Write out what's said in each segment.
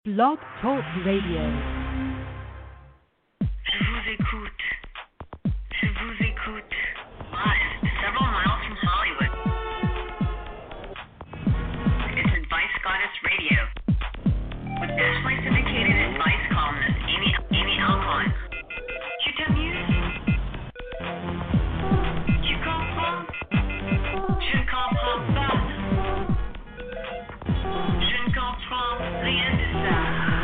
Blog Talk Radio. Je vous écoute. Je vous écoute. Live, several miles from Hollywood. It's Advice Goddess Radio with nationally syndicated advice columnist Amy Alcon. Tu t'amuses? Tu comprends? Je ne comprends pas. Je ne comprends rien de ça.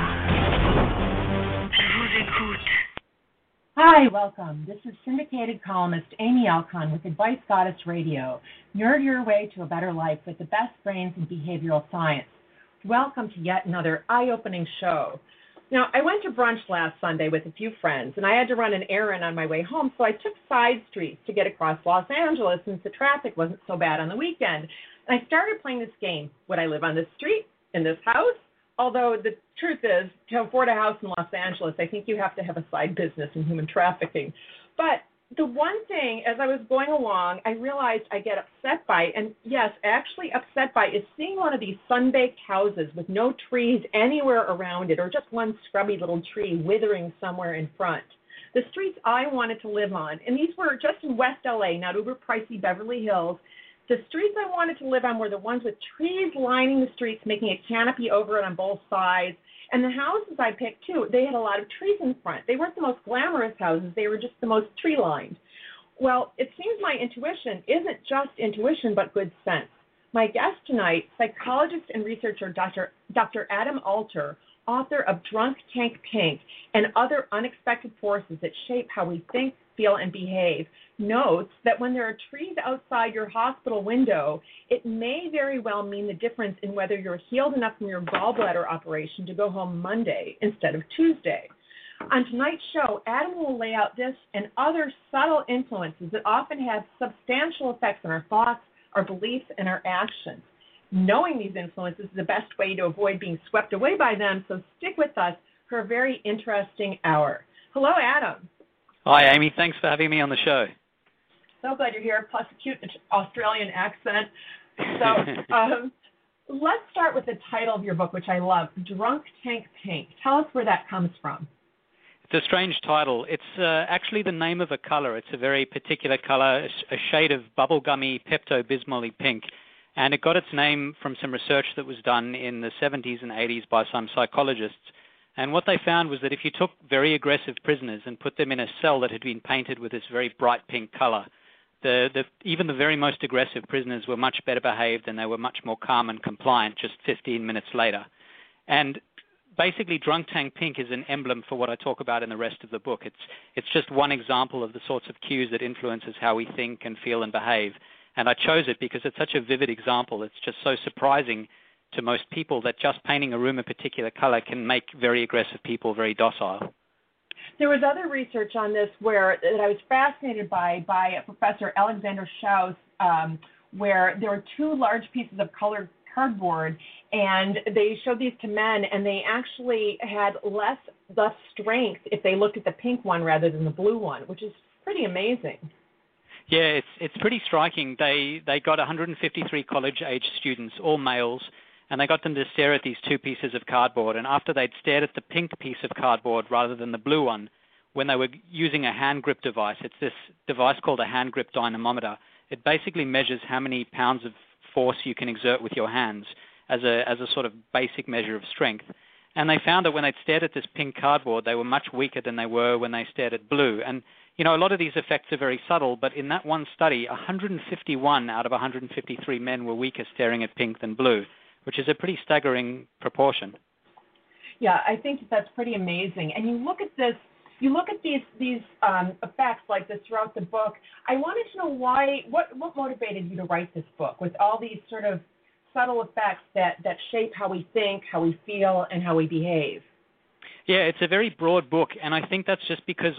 Je vous écoute. Hi, welcome. This is syndicated columnist Amy Alcon with Advice Goddess Radio. Nerd your way to a better life with the best brains in behavioral science. Welcome to yet another eye-opening show. Now, I went to brunch last Sunday with a few friends, and I had to run an errand on my way home, so I took side streets to get across Los Angeles since the traffic wasn't so bad on the weekend. And I started playing this game. Would I live on this street, in this house? Although the truth is, to afford a house in Los Angeles, I think you have to have a side business in human trafficking. But the one thing, as I was going along, I realized I get upset by, and yes, actually upset by, is seeing one of these sun-baked houses with no trees anywhere around it, or just one scrubby little tree withering somewhere in front. The streets I wanted to live on, and these were just in West LA, not uber pricey Beverly Hills. The streets I wanted to live on were the ones with trees lining the streets, making a canopy over it on both sides. And the houses I picked, too, they had a lot of trees in front. They weren't the most glamorous houses. They were just the most tree-lined. Well, it seems my intuition isn't just intuition, but good sense. My guest tonight, psychologist and researcher Dr. Adam Alter, author of Drunk Tank Pink and Other Unexpected Forces That Shape How We Think, Feel, and Behave, notes that when there are trees outside your hospital window, it may very well mean the difference in whether you're healed enough from your gallbladder operation to go home Monday instead of Tuesday. On tonight's show, Adam will lay out this and other subtle influences that often have substantial effects on our thoughts, our beliefs, and our actions. Knowing these influences is the best way to avoid being swept away by them, so stick with us for a very interesting hour. Hello, Adam. Hi, Amy. Thanks for having me on the show. So glad you're here, plus a cute Australian accent. So let's start with the title of your book, which I love, Drunk Tank Pink. Tell us where that comes from. It's a strange title. It's actually the name of a color. It's a very particular color, a shade of bubblegummy Pepto-Bismol-y pink. And it got its name from some research that was done in the 70s and 80s by some psychologists. And what they found was that if you took very aggressive prisoners and put them in a cell that had been painted with this very bright pink color, even the very most aggressive prisoners were much better behaved and they were much more calm and compliant just 15 minutes later. And basically, Drunk Tank Pink is an emblem for what I talk about in the rest of the book. It's just one example of the sorts of cues that influences how we think and feel and behave. And I chose it because it's such a vivid example. It's just so surprising to most people that just painting a room a particular color can make very aggressive people very docile. There was other research on this that I was fascinated by Professor Alexander Schaus, where there were two large pieces of colored cardboard, and they showed these to men, and they actually had less strength if they looked at the pink one rather than the blue one, which is pretty amazing. Yeah, it's pretty striking. They got 153 college-age students, all males, and they got them to stare at these two pieces of cardboard. And after they'd stared at the pink piece of cardboard rather than the blue one, when they were using a hand grip device, it's this device called a hand grip dynamometer. It basically measures how many pounds of force you can exert with your hands as a sort of basic measure of strength. And they found that when they'd stared at this pink cardboard, they were much weaker than they were when they stared at blue. And you know, a lot of these effects are very subtle, but in that one study, 151 out of 153 men were weaker staring at pink than blue, which is a pretty staggering proportion. Yeah, I think that's pretty amazing. And you look at this, these effects like this throughout the book. I wanted to know what motivated you to write this book with all these sort of subtle effects that shape how we think, how we feel, and how we behave. Yeah, it's a very broad book, and I think that's just because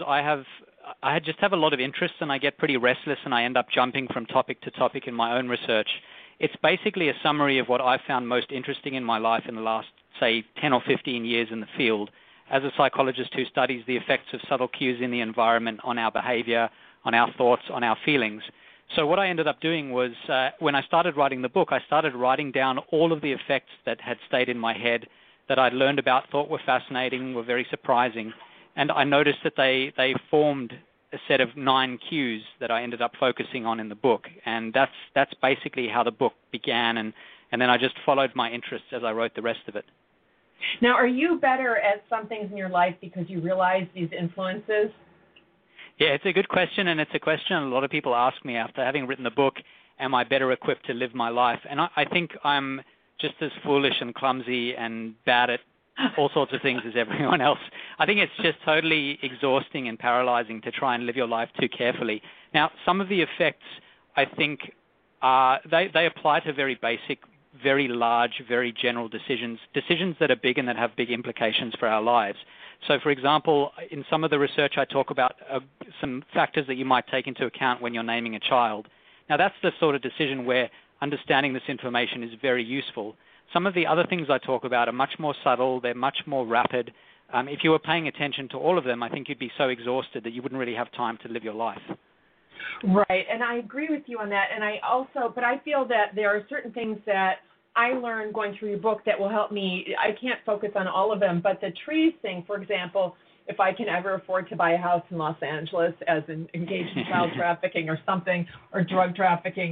I just have a lot of interests and I get pretty restless and I end up jumping from topic to topic in my own research. It's basically a summary of what I've found most interesting in my life in the last, say, 10 or 15 years in the field as a psychologist who studies the effects of subtle cues in the environment on our behavior, on our thoughts, on our feelings. So what I ended up doing was when I started writing the book, I started writing down all of the effects that had stayed in my head that I'd learned about, thought were fascinating, were very surprising. And I noticed that they formed a set of 9 cues that I ended up focusing on in the book. And that's basically how the book began. And then I just followed my interests as I wrote the rest of it. Now, are you better at some things in your life because you realize these influences? Yeah, it's a good question, and it's a question a lot of people ask me after having written the book, am I better equipped to live my life? And I think I'm just as foolish and clumsy and bad at all sorts of things as everyone else. I think it's just totally exhausting and paralyzing to try and live your life too carefully. Now, some of the effects, I think, they apply to very basic, very large, very general decisions that are big and that have big implications for our lives. So, for example, in some of the research I talk about some factors that you might take into account when you're naming a child. Now, that's the sort of decision where understanding this information is very useful. Some of the other things I talk about are much more subtle. They're much more rapid. If you were paying attention to all of them, I think you'd be so exhausted that you wouldn't really have time to live your life. Right, and I agree with you on that. And but I feel that there are certain things that I learned going through your book that will help me. I can't focus on all of them, but the trees thing, for example, if I can ever afford to buy a house in Los Angeles as engaged in child trafficking or something, or drug trafficking,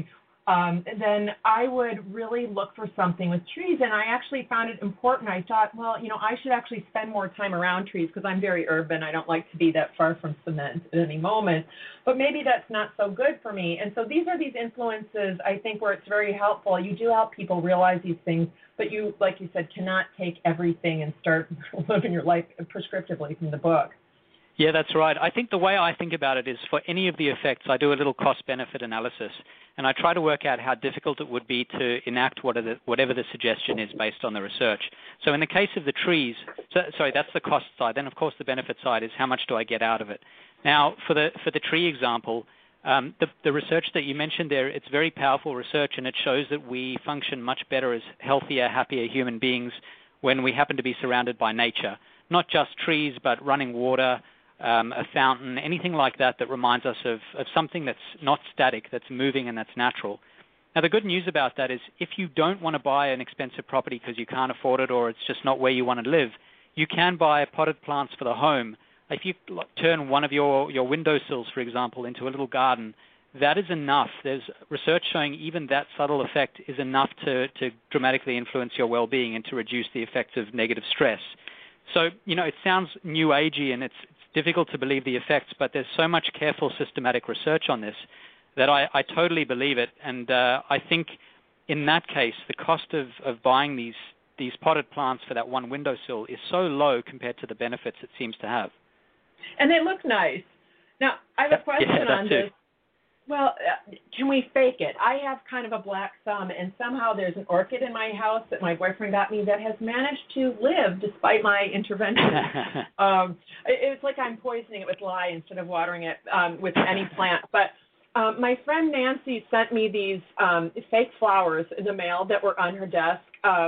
then I would really look for something with trees. And I actually found it important. I thought, well, I should actually spend more time around trees because I'm very urban. I don't like to be that far from cement at any moment. But maybe that's not so good for me. And so these are these influences, I think, where it's very helpful. You do help people realize these things, but you, like you said, cannot take everything and start living your life prescriptively from the book. Yeah, that's right. I think the way I think about it is for any of the effects, I do a little cost-benefit analysis, and I try to work out how difficult it would be to enact whatever the suggestion is based on the research. So in the case of the trees, that's the cost side. Then, of course, the benefit side is how much do I get out of it. Now, for the tree example, the research that you mentioned there, it's very powerful research, and it shows that we function much better as healthier, happier human beings when we happen to be surrounded by nature. Not just trees, but running water, a fountain, anything like that reminds us of something that's not static, that's moving and that's natural. Now, the good news about that is if you don't want to buy an expensive property because you can't afford it or it's just not where you want to live, you can buy potted plants for the home. If you turn one of your windowsills, for example, into a little garden, that is enough. There's research showing even that subtle effect is enough to dramatically influence your well-being and to reduce the effects of negative stress. So, it sounds new agey and it's difficult to believe the effects, but there's so much careful, systematic research on this that I totally believe it. And I think in that case, the cost of buying these potted plants for that one windowsill is so low compared to the benefits it seems to have. And they look nice. Now, I have a question on this. Well, can we fake it? I have kind of a black thumb, and somehow there's an orchid in my house that my boyfriend got me that has managed to live despite my intervention. It's like I'm poisoning it with lye instead of watering it with any plant. But my friend Nancy sent me these fake flowers in the mail that were on her desk.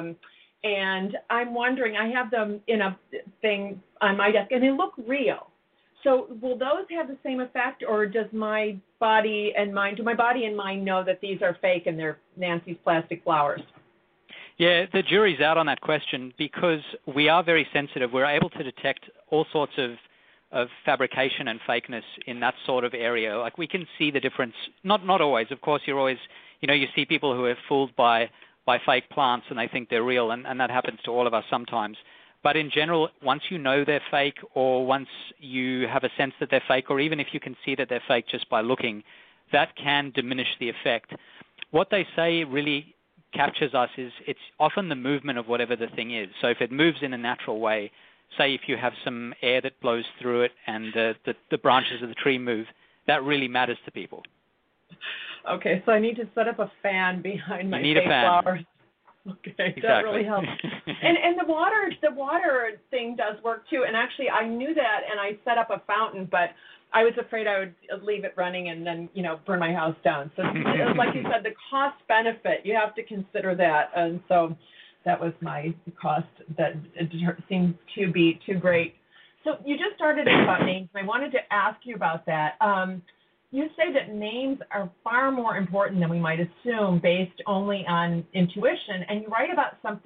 And I'm wondering, I have them in a thing on my desk, and they look real. So will those have the same effect, or does my body and mind know that these are fake and they're Nancy's plastic flowers? Yeah, the jury's out on that question because we are very sensitive. We're able to detect all sorts of fabrication and fakeness in that sort of area. Like we can see the difference. Not always. Of course, you're always, you see people who are fooled by fake plants and they think they're real, and that happens to all of us sometimes. But in general, once you know they're fake or once you have a sense that they're fake, or even if you can see that they're fake just by looking, that can diminish the effect. What they say really captures us is it's often the movement of whatever the thing is. So if it moves in a natural way, say if you have some air that blows through it and the branches of the tree move, that really matters to people. Okay, so I need to set up a fan behind my fake flowers. Okay, exactly. That really helps. And the water thing does work too. And actually, I knew that, and I set up a fountain, but I was afraid I would leave it running and then, burn my house down. So, like you said, the cost benefit, you have to consider that. And so that was my cost that seemed to be too great. So you just started about names, and I wanted to ask you about that. You say that names are far more important than we might assume based only on intuition, and you write about something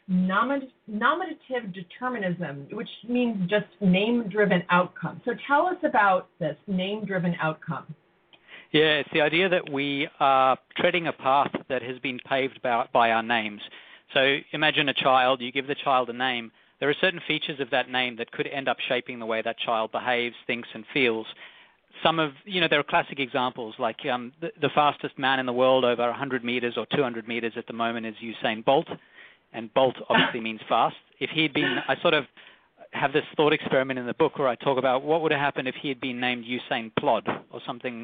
nominative determinism, which means just name-driven outcome. So tell us about this name-driven outcome. Yeah, it's the idea that we are treading a path that has been paved by our names. So imagine a child, you give the child a name. There are certain features of that name that could end up shaping the way that child behaves, thinks, and feels. There are classic examples, like the fastest man in the world over 100 meters or 200 meters at the moment is Usain Bolt, and Bolt obviously means fast. If he had been, I sort of have this thought experiment in the book where I talk about what would have happened if he had been named Usain Plod or something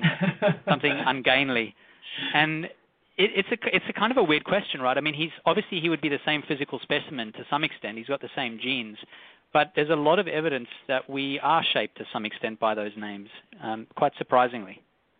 ungainly. And it's a kind of a weird question, right? I mean, he would be the same physical specimen to some extent. He's got the same genes. But there's a lot of evidence that we are shaped to some extent by those names, quite surprisingly.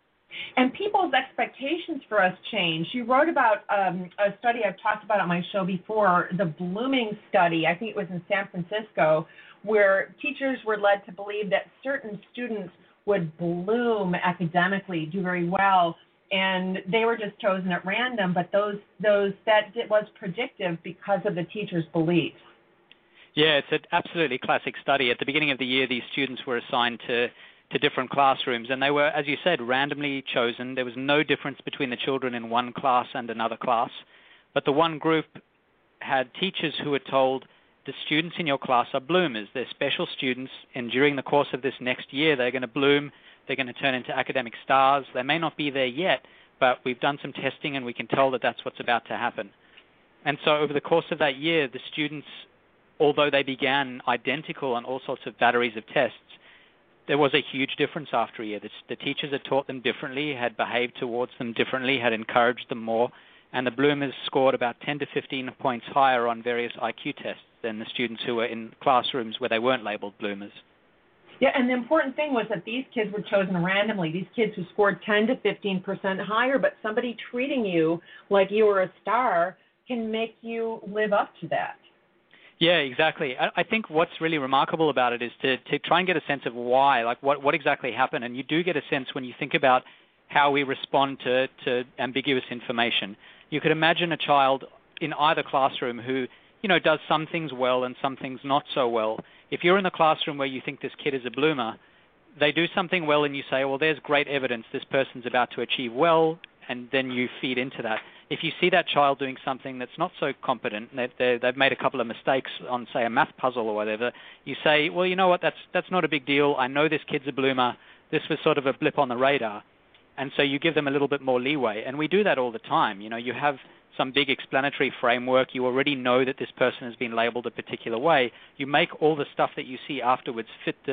And people's expectations for us change. You wrote about a study I've talked about on my show before, the Blooming study. I think it was in San Francisco, where teachers were led to believe that certain students would bloom academically, do very well, and they were just chosen at random. But that was predictive because of the teacher's beliefs. Yeah, it's an absolutely classic study. At the beginning of the year, these students were assigned to different classrooms, and they were, as you said, randomly chosen. There was no difference between the children in one class and another class. But the one group had teachers who were told, the students in your class are bloomers. They're special students, and during the course of this next year, they're going to bloom. They're going to turn into academic stars. They may not be there yet, but we've done some testing, and we can tell that that's what's about to happen. And so over the course of that year, the students, although they began identical on all sorts of batteries of tests, there was a huge difference after a year. The teachers had taught them differently, had behaved towards them differently, had encouraged them more, and the bloomers scored about 10 to 15 points higher on various IQ tests than the students who were in classrooms where they weren't labeled bloomers. Yeah, and the important thing was that these kids were chosen randomly, these kids who scored 10 to 15% higher, but somebody treating you like you were a star can make you live up to that. Yeah, exactly. I think what's really remarkable about it is to try and get a sense of why, like what exactly happened. And you do get a sense when you think about how we respond to ambiguous information. You could imagine a child in either classroom who, does some things well and some things not so well. If you're in the classroom where you think this kid is a bloomer, they do something well and you say, well, there's great evidence this person's about to achieve well, and then you feed into that. If you see that child doing something that's not so competent, they've made a couple of mistakes on, say, a math puzzle or whatever, you say, well, you know what, that's not a big deal. I know this kid's a bloomer. This was sort of a blip on the radar. And so you give them a little bit more leeway. And we do that all the time. You have some big explanatory framework. You already know that this person has been labeled a particular way. You make all the stuff that you see afterwards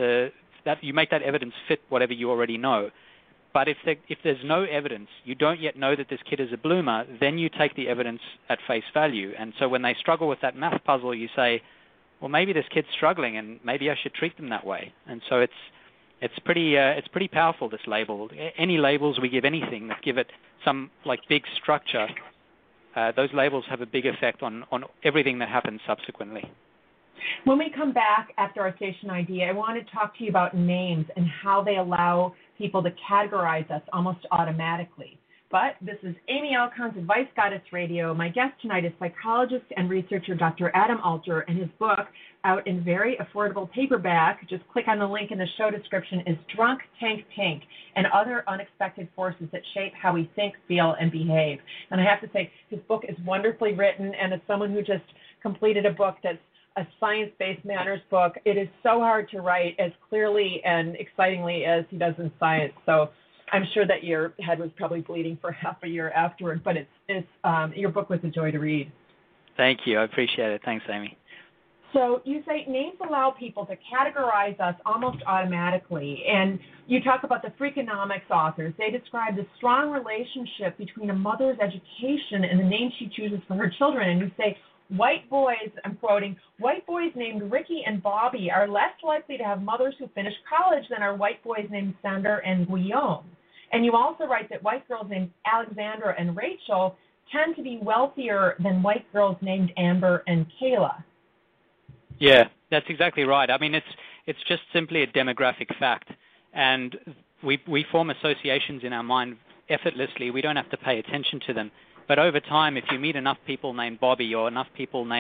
you make that evidence fit whatever you already know. But if there's no evidence, you don't yet know that this kid is a bloomer, then you take the evidence at face value. And so when they struggle with that math puzzle, you say, well, maybe this kid's struggling and maybe I should treat them that way. And so it's pretty powerful, this label. Any labels we give anything that give it some big structure, those labels have a big effect on everything that happens subsequently. When we come back after our station ID, I want to talk to you about names and how they allow people to categorize us almost automatically. But this is Amy Alcon's Advice Goddess Radio. My guest tonight is psychologist and researcher Dr. Adam Alter, and his book, out in very affordable paperback, just click on the link in the show description, is Drunk Tank Pink and Other Unexpected Forces That Shape How We Think, Feel, and Behave. And I have to say, his book is wonderfully written, and as someone who just completed a book that's a science-based manners book, it is so hard to write as clearly and excitingly as he does in science. So I'm sure that your head was probably bleeding for half a year afterward, but your book was a joy to read. Thank you. I appreciate it. Thanks, Amy. So you say names allow people to categorize us almost automatically, and you talk about the Freakonomics authors. They describe the strong relationship between a mother's education and the name she chooses for her children, and you say, white boys, I'm quoting, white boys named Ricky and Bobby are less likely to have mothers who finish college than are white boys named Sander and Guillaume. And you also write that white girls named Alexandra and Rachel tend to be wealthier than white girls named Amber and Kayla. Yeah, that's exactly right. I mean, it's just simply a demographic fact. And we form associations in our mind effortlessly. We don't have to pay attention to them. But over time, if you meet enough people named Bobby or enough people named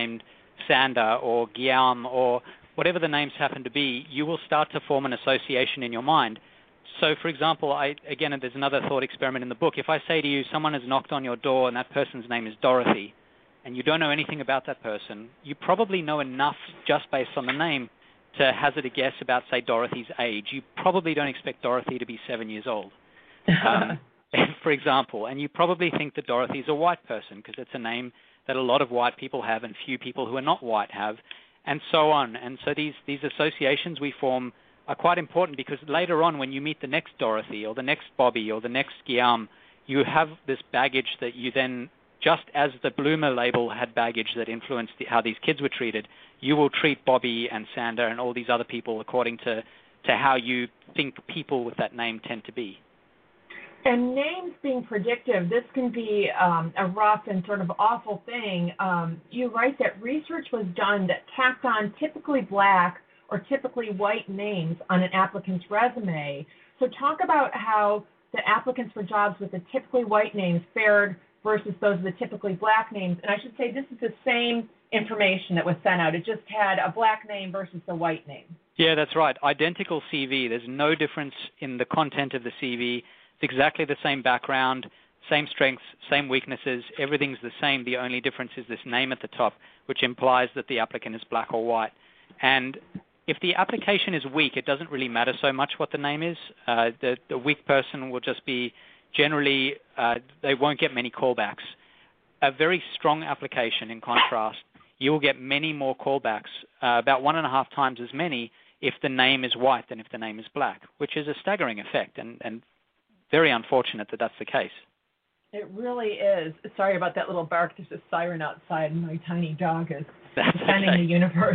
Sander or Guillaume or whatever the names happen to be, you will start to form an association in your mind. So, for example, again, there's another thought experiment in the book. If I say to you, someone has knocked on your door and that person's name is Dorothy, and you don't know anything about that person, you probably know enough just based on the name to hazard a guess about, say, Dorothy's age. You probably don't expect Dorothy to be 7 years old, for example. And you probably think that Dorothy's a white person because it's a name that a lot of white people have and few people who are not white have, and so on. And so these associations we form are quite important because later on when you meet the next Dorothy or the next Bobby or the next Guillaume, you have this baggage that you then, just as the Bloomer label had baggage that influenced how these kids were treated, you will treat Bobby and Sander and all these other people according to how you think people with that name tend to be. And names being predictive, this can be a rough and sort of awful thing. You write that research was done that tacked on typically black or typically white names on an applicant's resume. So talk about how the applicants for jobs with the typically white names fared versus those with the typically black names. And I should say this is the same information that was sent out. It just had a black name versus a white name. Yeah, that's right. Identical CV. There's no difference in the content of the CV. It's exactly the same background, same strengths, same weaknesses. Everything's the same. The only difference is this name at the top, which implies that the applicant is black or white. And if the application is weak, it doesn't really matter so much what the name is. The weak person will just be generally, they won't get many callbacks. A very strong application, in contrast, you will get many more callbacks, about 1.5 times as many if the name is white than if the name is black, which is a staggering effect and very unfortunate that that's the case. It really is. Sorry about that little bark. There's a siren outside, and my tiny dog is defending the universe.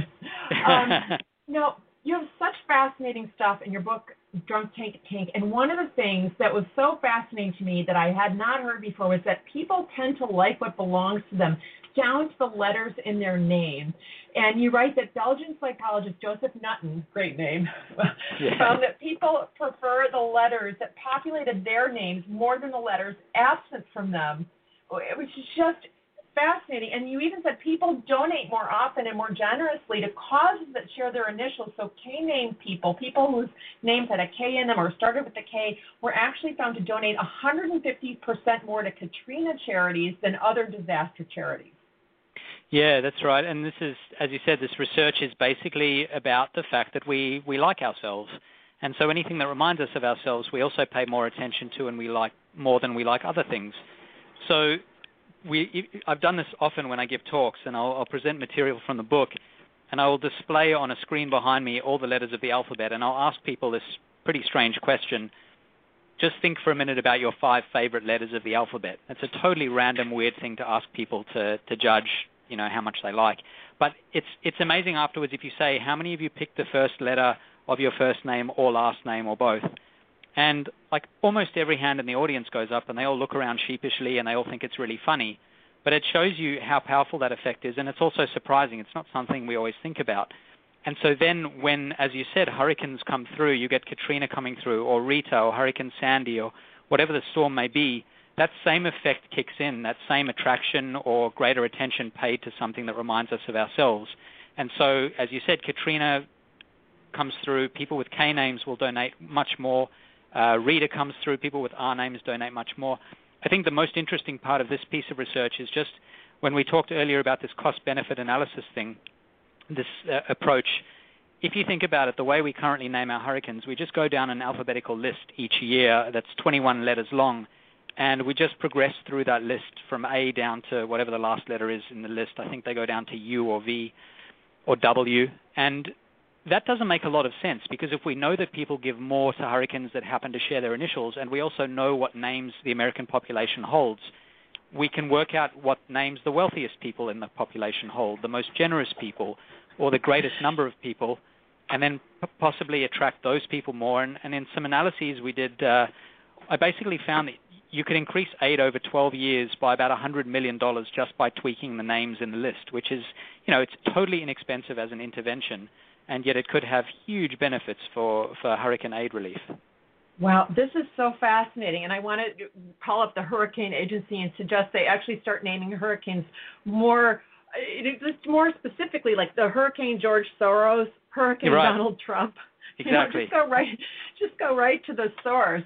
Now, you have such fascinating stuff in your book, Drunk Tank, and one of the things that was so fascinating to me that I had not heard before was that people tend to like what belongs to them, down to the letters in their name. And you write that Belgian psychologist Joseph Nutten, great name, found that people prefer the letters that populated their names more than the letters absent from them, which is just fascinating. And you even said people donate more often and more generously to causes that share their initials. So K-name people whose names had a K in them or started with a K, were actually found to donate 150% more to Katrina charities than other disaster charities. Yeah, that's right. And this is, as you said, this research is basically about the fact that we like ourselves. And so anything that reminds us of ourselves, we also pay more attention to, and we like more than we like other things. So I've done this often when I give talks, and I'll present material from the book, and I will display on a screen behind me all the letters of the alphabet, and I'll ask people this pretty strange question. Just think for a minute about your 5 favorite letters of the alphabet. It's a totally random, weird thing to ask people to judge, how much they like. But it's amazing afterwards if you say, how many of you picked the first letter of your first name or last name or both? And like almost every hand in the audience goes up, and they all look around sheepishly, and they all think it's really funny. But it shows you how powerful that effect is, and it's also surprising. It's not something we always think about. And so then when, as you said, hurricanes come through, you get Katrina coming through, or Rita, or Hurricane Sandy, or whatever the storm may be, that same effect kicks in, that same attraction or greater attention paid to something that reminds us of ourselves. And so, as you said, Katrina comes through, people with K names will donate much more. Rita comes through, people with R names donate much more. I think the most interesting part of this piece of research is just when we talked earlier about this cost-benefit analysis thing, this approach. If you think about it, the way we currently name our hurricanes, we just go down an alphabetical list each year that's 21 letters long, and we just progress through that list from A down to whatever the last letter is in the list. I think they go down to U or V or W, and that doesn't make a lot of sense, because if we know that people give more to hurricanes that happen to share their initials, and we also know what names the American population holds, we can work out what names the wealthiest people in the population hold, the most generous people, or the greatest number of people, and then possibly attract those people more. And in some analyses we did, I basically found that you could increase aid over 12 years by about $100 million just by tweaking the names in the list, which is, it's totally inexpensive as an intervention, and yet it could have huge benefits for hurricane aid relief. Wow, this is so fascinating, and I want to call up the Hurricane Agency and suggest they actually start naming hurricanes more just more specifically, like the Hurricane George Soros, Hurricane Right. Donald Trump. Exactly. Just go right to the source.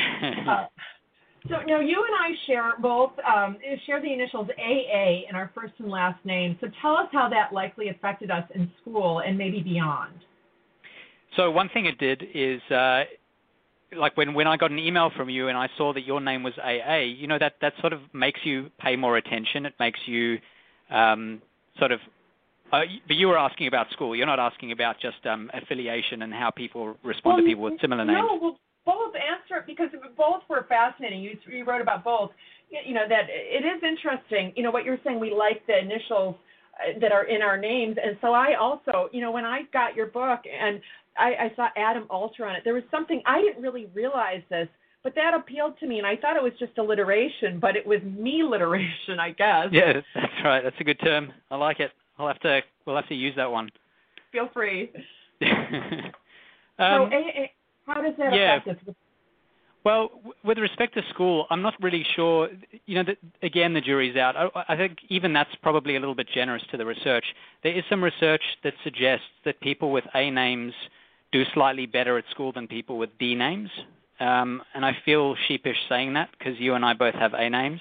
So now you and I share the initials AA in our first and last name. So tell us how that likely affected us in school and maybe beyond. So one thing it did is, like when I got an email from you and I saw that your name was AA, that sort of makes you pay more attention. It makes you but you were asking about school. You're not asking about just affiliation and how people respond to people with similar names. No, well, both answer it because both were fascinating. You wrote about both. That it is interesting. What you're saying. We like the initials that are in our names, and so I also, when I got your book and I saw Adam Alter on it, there was something I didn't really realize this, but that appealed to me, and I thought it was just alliteration, but it was me-literation, I guess. Yeah, that's right. That's a good term. I like it. We'll have to use that one. Feel free. How does that affect us? Well, with respect to school, I'm not really sure. Again, the jury's out. I think even that's probably a little bit generous to the research. There is some research that suggests that people with A names do slightly better at school than people with D names. And I feel sheepish saying that because you and I both have A names.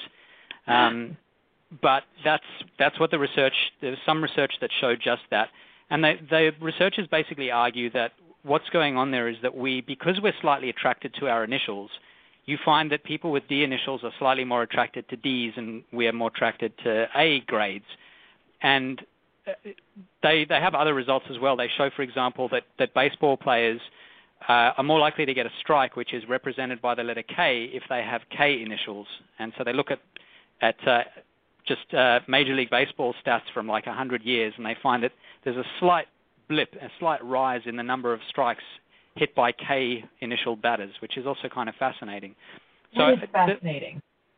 But that's what the research. There's some research that showed just that. And the researchers basically argue that what's going on there is that because we're slightly attracted to our initials, you find that people with D initials are slightly more attracted to Ds and we are more attracted to A grades. And they have other results as well. They show, for example, that baseball players are more likely to get a strike, which is represented by the letter K, if they have K initials. And so they look at Major League Baseball stats from like 100 years, and they find that there's a slight blip, a slight rise in the number of strikes hit by K initial batters, which is also kind of fascinating. That is fascinating.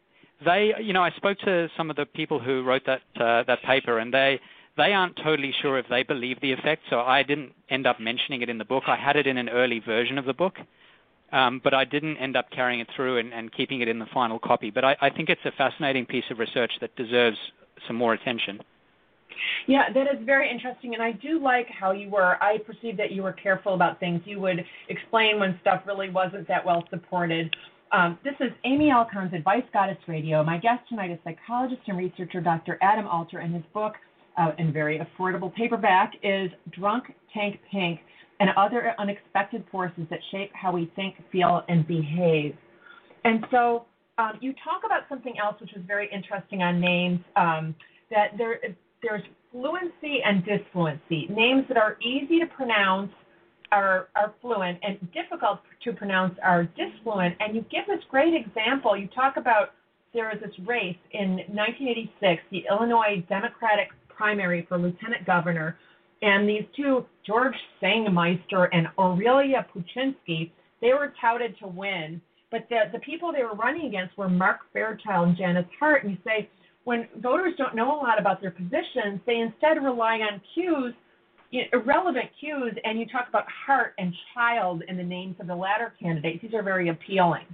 I spoke to some of the people who wrote that paper, and they aren't totally sure if they believe the effect, so I didn't end up mentioning it in the book. I had it in an early version of the book, but I didn't end up carrying it through and keeping it in the final copy. But I think it's a fascinating piece of research that deserves some more attention. Yeah, that is very interesting, and I do like how I perceived that you were careful about things. You would explain when stuff really wasn't that well supported. This is Amy Alcon's Advice Goddess Radio. My guest tonight is psychologist and researcher Dr. Adam Alter, and his book, and very affordable paperback, is Drunk Tank Pink and Other Unexpected Forces That Shape How We Think, Feel, and Behave. And so you talk about something else which was very interesting on names, that there's fluency and disfluency. Names that are easy to pronounce are fluent, and difficult to pronounce are disfluent. And you give this great example. You talk about there was this race in 1986, the Illinois Democratic primary for lieutenant governor, and these two, George Sangmeister and Aurelia Puchinsky, they were touted to win. But the people they were running against were Mark Fairchild and Janice Hart. And you say, when voters don't know a lot about their positions, they instead rely on cues, irrelevant cues, and you talk about Hart and Child in the names of the latter candidates. These are very appealing.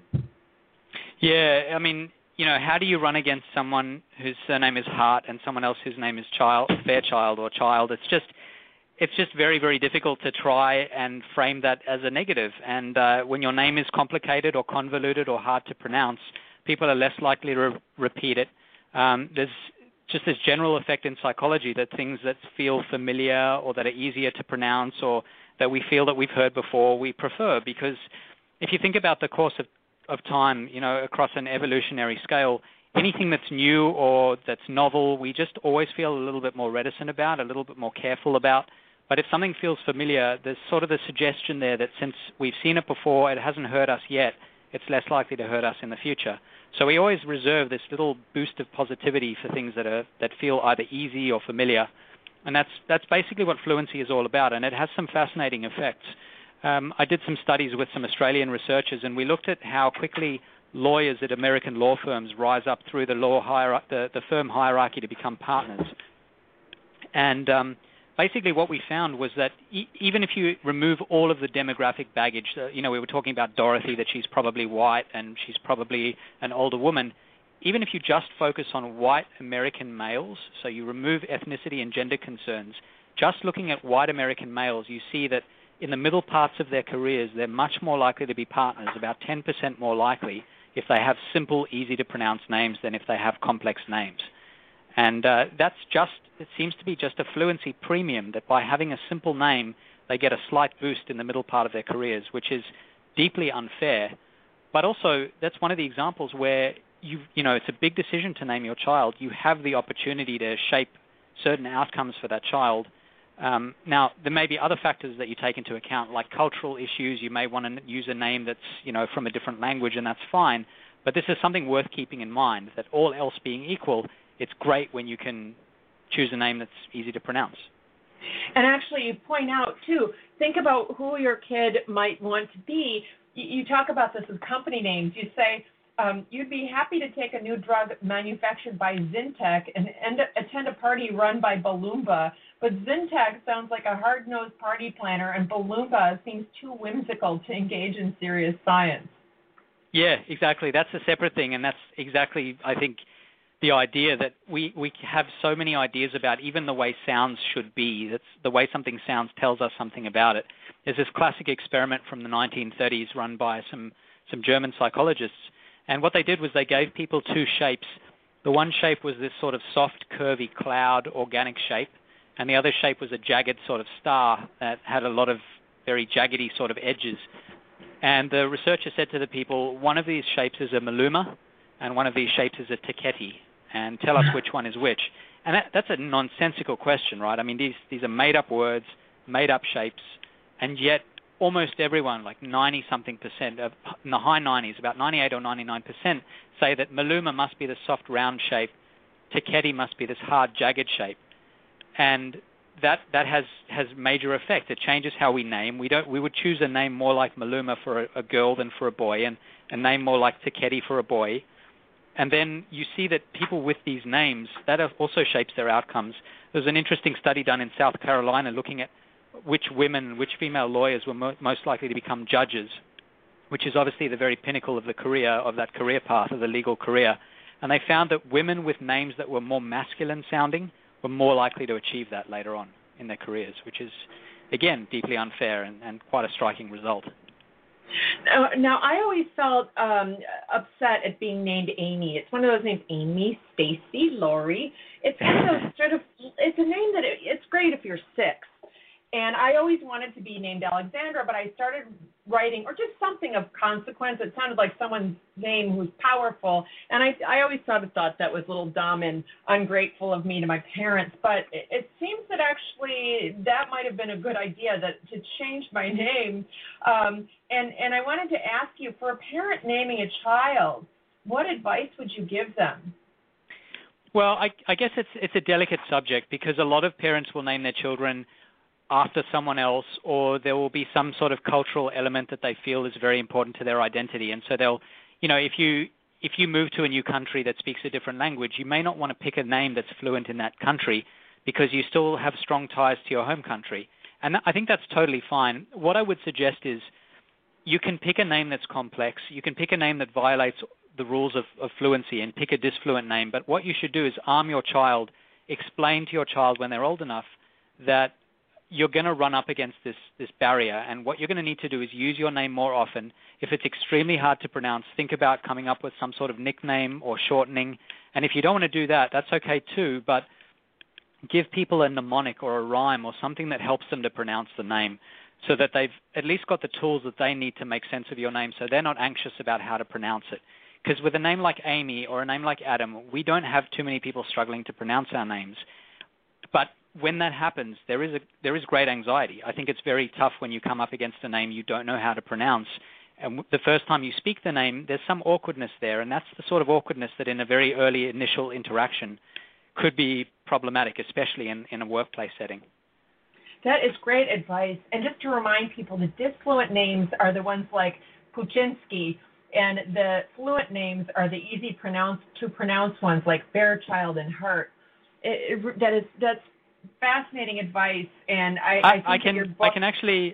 Yeah, I mean, how do you run against someone whose surname is Hart and someone else whose name is Fairchild or Child? It's just very, very difficult to try and frame that as a negative. And when your name is complicated or convoluted or hard to pronounce, people are less likely to repeat it. There's just this general effect in psychology that things that feel familiar or that are easier to pronounce or that we feel that we've heard before, we prefer. Because if you think about the course of time, across an evolutionary scale, anything that's new or that's novel, we just always feel a little bit more reticent about, a little bit more careful about. But if something feels familiar, there's sort of a suggestion there that since we've seen it before, it hasn't hurt us yet, it's less likely to hurt us in the future. So we always reserve this little boost of positivity for things that feel either easy or familiar. And that's basically what fluency is all about, and it has some fascinating effects. I did some studies with some Australian researchers, and we looked at how quickly lawyers at American law firms rise up through the firm hierarchy to become partners. And basically what we found was that even if you remove all of the demographic baggage, we were talking about Dorothy, that she's probably white and she's probably an older woman, even if you just focus on white American males, so you remove ethnicity and gender concerns, just looking at white American males, you see that in the middle parts of their careers, they're much more likely to be partners, about 10% more likely if they have simple, easy-to-pronounce names than if they have complex names. And it seems to be just a fluency premium that by having a simple name, they get a slight boost in the middle part of their careers, which is deeply unfair. But also, that's one of the examples where it's a big decision to name your child. You have the opportunity to shape certain outcomes for that child. Now, there may be other factors that you take into account, like cultural issues. You may want to use a name that's, from a different language, and that's fine. But this is something worth keeping in mind, that all else being equal, it's great when you can choose a name that's easy to pronounce. And actually, you point out, too, think about who your kid might want to be. You talk about this with company names. You say, you'd be happy to take a new drug manufactured by Zyntek and attend a party run by Balloomba, but Zyntek sounds like a hard-nosed party planner, and Balloomba seems too whimsical to engage in serious science. Yeah, exactly. That's a separate thing, and that's exactly, I think, the idea that we have so many ideas about even the way sounds should be. That's the way something sounds tells us something about it. There's this classic experiment from the 1930s run by some German psychologists. And what they did was they gave people two shapes. The one shape was this sort of soft, curvy cloud, organic shape, and the other shape was a jagged sort of star that had a lot of very jaggedy sort of edges. And the researcher said to the people, one of these shapes is a Maluma, and one of these shapes is a Tiketi, and tell us which one is which. And that's a nonsensical question, right? I mean, these are made-up words, made-up shapes, and yet almost everyone, like 90-something%, in the high 90s, about 98 or 99%, say that Maluma must be the soft, round shape, Tiketi must be this hard, jagged shape. And that has major effect. It changes how we name. We would choose a name more like Maluma for a girl than for a boy, and a name more like Tiketi for a boy. And then you see that people with these names, that also shapes their outcomes. There was an interesting study done in South Carolina looking at which female lawyers were most likely to become judges, which is obviously the very pinnacle of the career, of that career path, of the legal career. And they found that women with names that were more masculine sounding were more likely to achieve that later on in their careers, which is, again, deeply unfair and quite a striking result. Now, I always felt upset at being named Amy. It's one of those names, Amy, Stacy, Lori. It's one of those it's a name that it's great if you're 6. And I always wanted to be named Alexandra, but I started writing, or just something of consequence. It sounded like someone's name who's powerful. And I always thought that was a little dumb and ungrateful of me to my parents. But it seems that actually that might have been a good idea, to change my name. And I wanted to ask you, for a parent naming a child, what advice would you give them? Well, I guess it's a delicate subject, because a lot of parents will name their children after someone else, or there will be some sort of cultural element that they feel is very important to their identity. And so they'll, if you move to a new country that speaks a different language, you may not want to pick a name that's fluent in that country because you still have strong ties to your home country. And I think that's totally fine. What I would suggest is you can pick a name that's complex. You can pick a name that violates the rules of fluency and pick a disfluent name. But what you should do is arm your child, explain to your child when they're old enough that you're going to run up against this barrier, and what you're going to need to do is use your name more often. If it's extremely hard to pronounce, think about coming up with some sort of nickname or shortening. And if you don't want to do that, that's okay too, but give people a mnemonic or a rhyme or something that helps them to pronounce the name, so that they've at least got the tools that they need to make sense of your name, so they're not anxious about how to pronounce it. Because with a name like Amy or a name like Adam, we don't have too many people struggling to pronounce our names. But when that happens, there is great anxiety. I think it's very tough when you come up against a name you don't know how to pronounce. And the first time you speak the name, there's some awkwardness there, and that's the sort of awkwardness that in a very early initial interaction could be problematic, especially in a workplace setting. That is great advice. And just to remind people, the disfluent names are the ones like Puchinsky, and the fluent names are the easy to pronounce ones like Fairchild and Hart. That's fascinating advice, and I can actually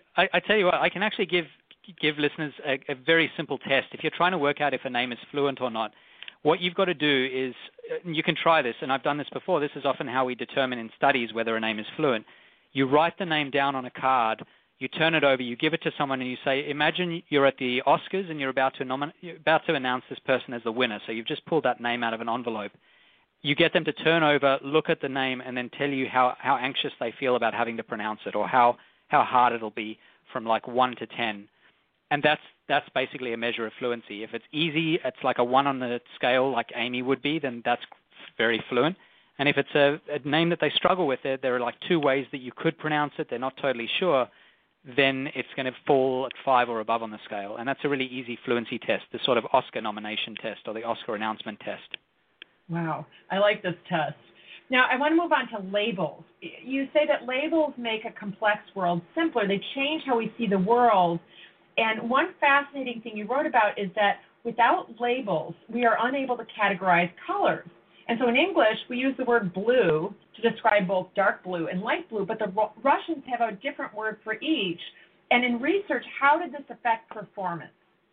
give listeners a very simple test. If you're trying to work out if a name is fluent or not, what you've got to do is, you can try this, and I've done this before. This is often how we determine in studies whether a name is fluent. You write the name down on a card, you turn it over, you give it to someone, and you say, imagine you're at the Oscars and you're about to announce this person as the winner. So you've just pulled that name out of an envelope. You get them to turn over, look at the name, and then tell you how anxious they feel about having to pronounce it, or how hard it'll be from like 1 to 10. And that's basically a measure of fluency. If it's easy, it's like a 1 on the scale like Amy would be, then that's very fluent. And if it's a name that they struggle with, there are like 2 ways that you could pronounce it, they're not totally sure, then it's going to fall at 5 or above on the scale. And that's a really easy fluency test, the sort of Oscar nomination test or the Oscar announcement test. Wow, I like this test. Now, I want to move on to labels. You say that labels make a complex world simpler. They change how we see the world. And one fascinating thing you wrote about is that without labels, we are unable to categorize colors. And so in English, we use the word blue to describe both dark blue and light blue, but the Russians have a different word for each. And in research, how did this affect performance?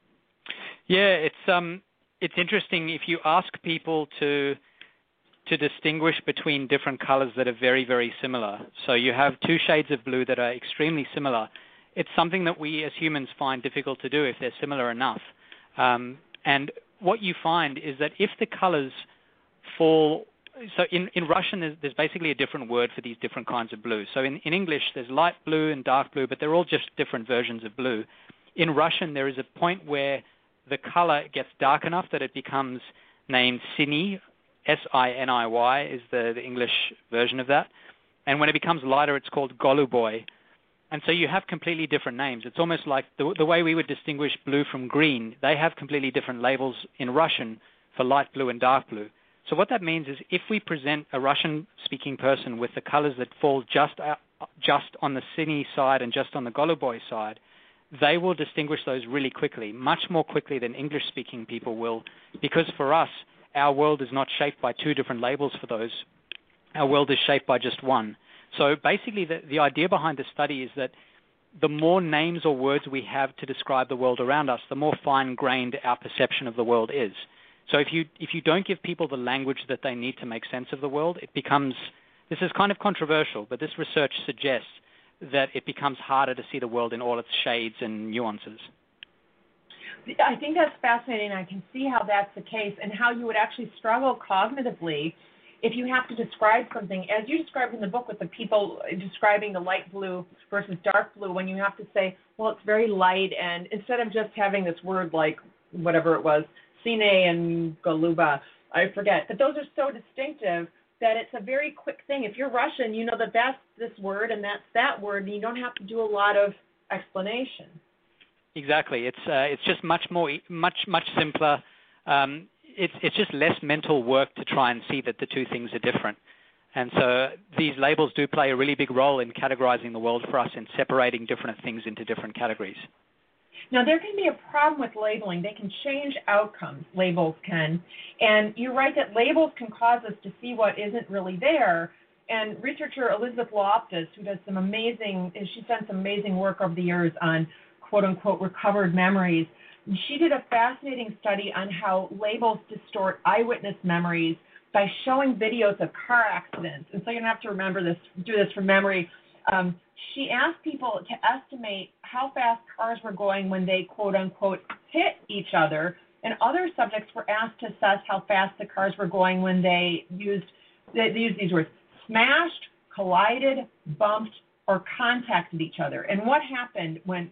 Yeah, it's interesting if you ask people to distinguish between different colors that are very, very similar. So you have 2 shades of blue that are extremely similar. It's something that we as humans find difficult to do if they're similar enough. And what you find is that if the colors fall, so in Russian there's basically a different word for these different kinds of blue. So in English there's light blue and dark blue, but they're all just different versions of blue. In Russian there is a point where the color gets dark enough that it becomes named Siniy, S-I-N-I-Y is the English version of that. And when it becomes lighter, it's called Goluboy. And so you have completely different names. It's almost like the way we would distinguish blue from green. They have completely different labels in Russian for light blue and dark blue. So what that means is if we present a Russian-speaking person with the colors that fall just on the Siniy side and just on the Goluboy side, they will distinguish those really quickly, much more quickly than English-speaking people will, because for us, our world is not shaped by 2 different labels for those. Our world is shaped by just one. So basically the idea behind the study is that the more names or words we have to describe the world around us, the more fine-grained our perception of the world is. So if you don't give people the language that they need to make sense of the world, it becomes, this is kind of controversial, but this research suggests that it becomes harder to see the world in all its shades and nuances. I think that's fascinating. I can see how that's the case and how you would actually struggle cognitively if you have to describe something, as you described in the book with the people describing the light blue versus dark blue, when you have to say, well, it's very light, and instead of just having this word like whatever it was, Siniy and Goluba, I forget, but those are so distinctive that it's a very quick thing. If you're Russian, you know that that's this word and that's that word, and you don't have to do a lot of explanation. Exactly. It's just much simpler. It's just less mental work to try and see that the 2 things are different. And so these labels do play a really big role in categorizing the world for us and separating different things into different categories. Now, there can be a problem with labeling. They can change outcomes, labels can. And you're right that labels can cause us to see what isn't really there. And researcher Elizabeth Loftus, who does she's done some amazing work over the years on quote-unquote recovered memories, she did a fascinating study on how labels distort eyewitness memories by showing videos of car accidents. And so you don't have to do this from memory. She asked people to estimate how fast cars were going when they, quote-unquote, hit each other, and other subjects were asked to assess how fast the cars were going when they used these words, smashed, collided, bumped, or contacted each other. And what happened when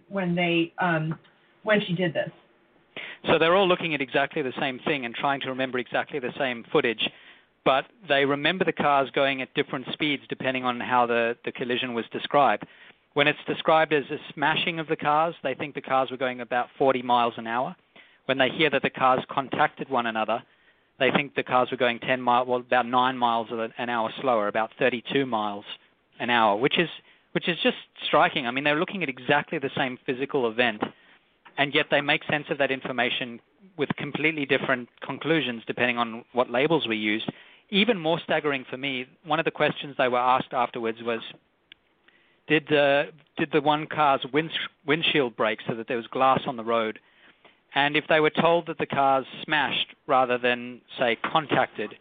she did this? So they're all looking at exactly the same thing and trying to remember exactly the same footage, but they remember the cars going at different speeds depending on how the collision was described. When it's described as a smashing of the cars, they think the cars were going about 40 miles an hour. When they hear that the cars contacted one another, they think the cars were going about 9 miles an hour slower, about 32 miles an hour, which is just striking. I mean, they're looking at exactly the same physical event, and yet they make sense of that information with completely different conclusions depending on what labels we used. Even more staggering for me, one of the questions they were asked afterwards was, did the one car's windshield break so that there was glass on the road? And if they were told that the cars smashed rather than, say, contacted,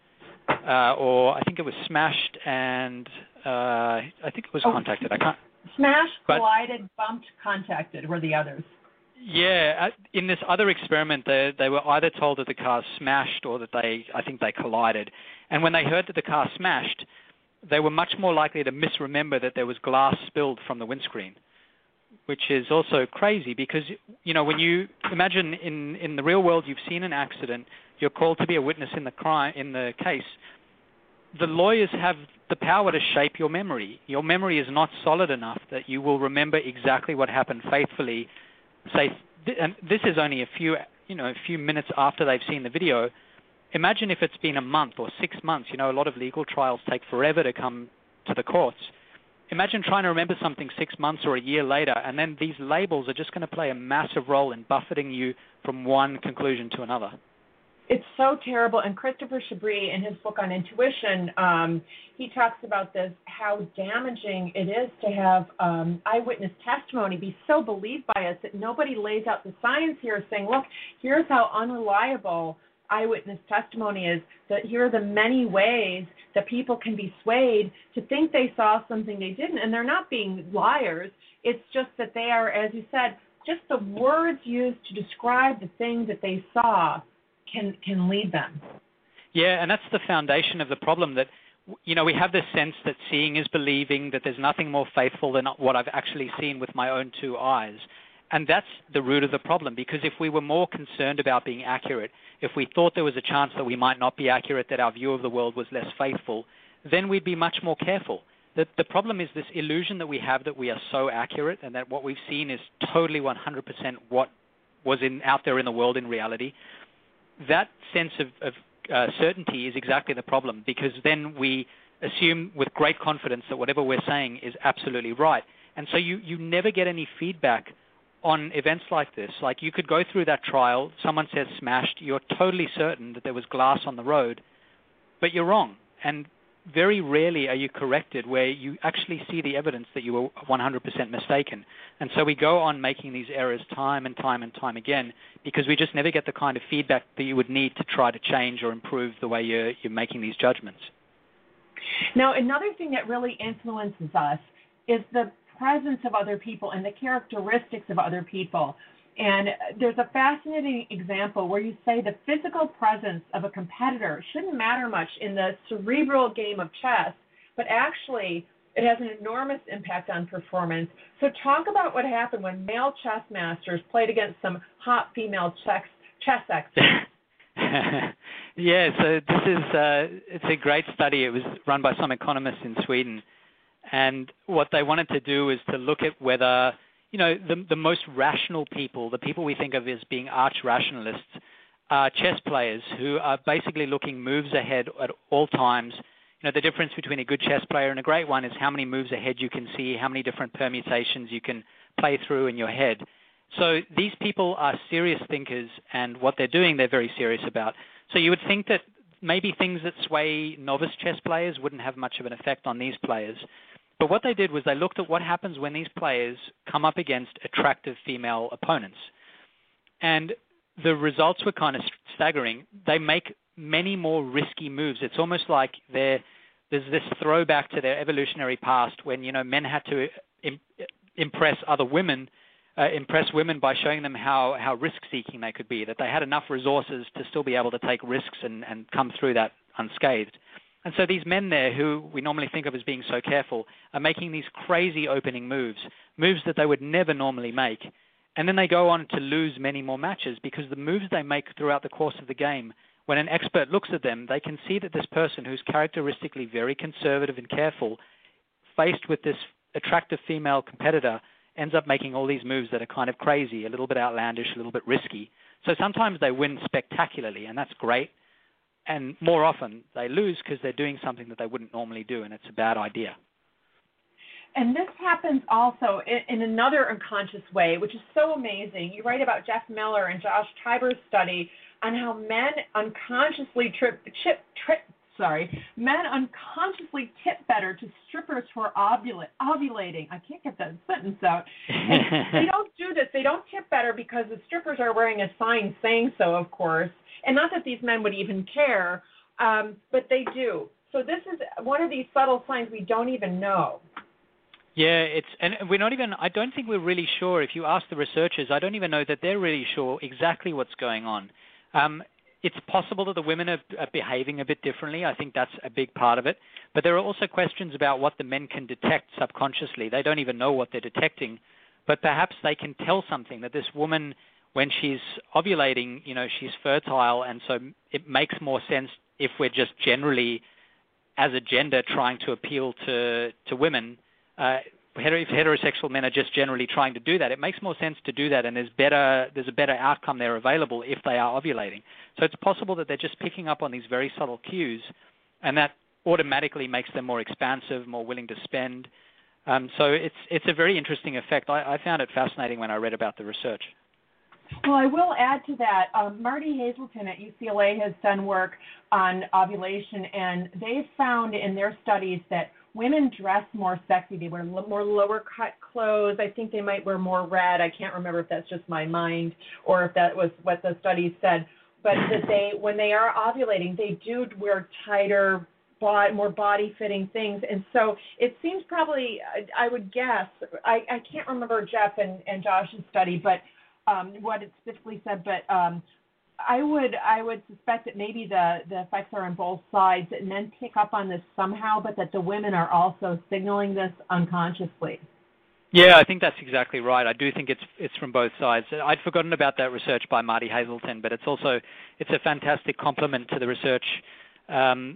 or I think it was smashed and I think it was contacted. I can't. Smashed, collided, bumped, contacted were the others. Yeah, in this other experiment, they were either told that the car smashed or that I think they collided. And when they heard that the car smashed, they were much more likely to misremember that there was glass spilled from the windscreen, which is also crazy because, when you imagine in the real world, you've seen an accident, you're called to be a witness in the case. The lawyers have the power to shape your memory. Your memory is not solid enough that you will remember exactly what happened faithfully. And this is only a few minutes after they've seen the video. Imagine if it's been a month or 6 months. A lot of legal trials take forever to come to the courts. Imagine trying to remember something 6 months or a year later, and then these labels are just going to play a massive role in buffeting you from one conclusion to another. It's so terrible. And Christopher Chabris, in his book on intuition, he talks about this, how damaging it is to have eyewitness testimony be so believed by us that nobody lays out the science here saying, look, here's how unreliable eyewitness testimony is, that here are the many ways that people can be swayed to think they saw something they didn't. And they're not being liars. It's just that they are, as you said, just the words used to describe the thing that they saw can lead them. Yeah, and that's the foundation of the problem, that we have this sense that seeing is believing, that there's nothing more faithful than what I've actually seen with my own two eyes. And that's the root of the problem, because if we were more concerned about being accurate, if we thought there was a chance that we might not be accurate, that our view of the world was less faithful, then we'd be much more careful. The problem is this illusion that we have that we are so accurate and that what we've seen is totally 100% what was out there in the world in reality. That sense of certainty is exactly the problem, because then we assume with great confidence that whatever we're saying is absolutely right. And so you never get any feedback on events like this. Like, you could go through that trial, someone says smashed, you're totally certain that there was glass on the road, but you're wrong. And very rarely are you corrected where you actually see the evidence that you were 100% mistaken. And so we go on making these errors time and time and time again, because we just never get the kind of feedback that you would need to try to change or improve the way you're making these judgments. Now, another thing that really influences us is the presence of other people and the characteristics of other people. And there's a fascinating example where you say the physical presence of a competitor shouldn't matter much in the cerebral game of chess, but actually it has an enormous impact on performance. So talk about what happened when male chess masters played against some hot female chess experts. Yeah, so this is it's a great study. It was run by some economists in Sweden. And what they wanted to do is to look at whether, the most rational people, the people we think of as being arch-rationalists, are chess players who are basically looking moves ahead at all times. The difference between a good chess player and a great one is how many moves ahead you can see, how many different permutations you can play through in your head. So these people are serious thinkers, and what they're doing, they're very serious about. So you would think that maybe things that sway novice chess players wouldn't have much of an effect on these players. But what they did was they looked at what happens when these players come up against attractive female opponents. And the results were kind of staggering. They make many more risky moves. It's almost like there's this throwback to their evolutionary past when, men had to impress other women, impress women by showing them how risk-seeking they could be, that they had enough resources to still be able to take risks and come through that unscathed. And so these men there, who we normally think of as being so careful, are making these crazy opening moves that they would never normally make. And then they go on to lose many more matches, because the moves they make throughout the course of the game, when an expert looks at them, they can see that this person, who's characteristically very conservative and careful, faced with this attractive female competitor, ends up making all these moves that are kind of crazy, a little bit outlandish, a little bit risky. So sometimes they win spectacularly, and that's great. And more often they lose because they're doing something that they wouldn't normally do, and it's a bad idea. And this happens also in another unconscious way, which is so amazing. You write about Jeff Miller and Josh Tiber's study on how men unconsciously tip better to strippers who are ovulating. I can't get that sentence out. And they don't do this. They don't tip better better because the strippers are wearing a sign saying so, of course, and not that these men would even care, but they do. So this is one of these subtle signs we don't even know. Yeah, and we're not even, I don't think we're really sure. If you ask the researchers, I don't even know that they're really sure exactly what's going on. It's possible that the women are behaving a bit differently. I think that's a big part of it. But there are also questions about what the men can detect subconsciously. They don't even know what they're detecting, but perhaps they can tell something, that this woman, when she's ovulating, she's fertile, and so it makes more sense if we're just generally, as a gender, trying to appeal to women. If heterosexual men are just generally trying to do that, it makes more sense to do that, and there's a better outcome there available if they are ovulating. So it's possible that they're just picking up on these very subtle cues, and that automatically makes them more expansive, more willing to spend. So it's a very interesting effect. I found it fascinating when I read about the research. Well, I will add to that. Marty Hazelton at UCLA has done work on ovulation, and they've found in their studies that women dress more sexy. They wear more lower-cut clothes. I think they might wear more red. I can't remember if that's just my mind or if that was what the studies said. But that when they are ovulating, they do wear tighter, more body-fitting things. And so it seems probably, I would guess, I can't remember Jeff and Josh's study, but what it specifically said, but I would suspect that maybe the effects are on both sides, that men pick up on this somehow, but that the women are also signaling this unconsciously. Yeah, I think that's exactly right. I do think it's from both sides. I'd forgotten about that research by Marty Hazelton, but it's a fantastic complement to the research on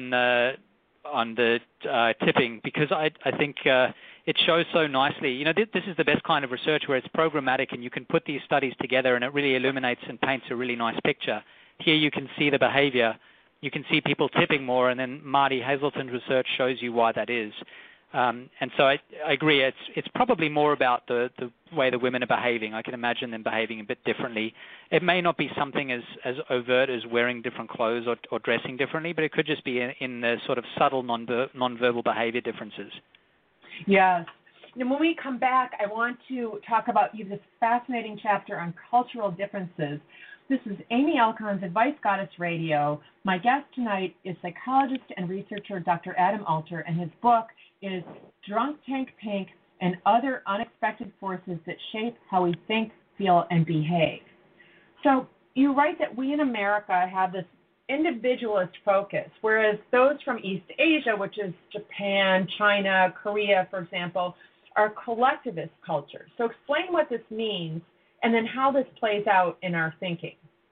the tipping, because I think it shows so nicely. This is the best kind of research where it's programmatic and you can put these studies together and it really illuminates and paints a really nice picture. Here you can see the behavior. You can see people tipping more, and then Marty Hazelton's research shows you why that is. And so I agree. It's probably more about the way the women are behaving. I can imagine them behaving a bit differently. It may not be something as overt as wearing different clothes or dressing differently, but it could just be in the sort of subtle nonverbal behavior differences. Yes. And when we come back, I want to talk about this fascinating chapter on cultural differences. This is Amy Alcon's Advice Goddess Radio. My guest tonight is psychologist and researcher Dr. Adam Alter, and his book is Drunk Tank Pink and Other Unexpected Forces That Shape How We Think, Feel, and Behave. So you write that we in America have this individualist focus, whereas those from East Asia, which is Japan, China, Korea, for example, are collectivist cultures. So explain what this means and then how this plays out in our thinking.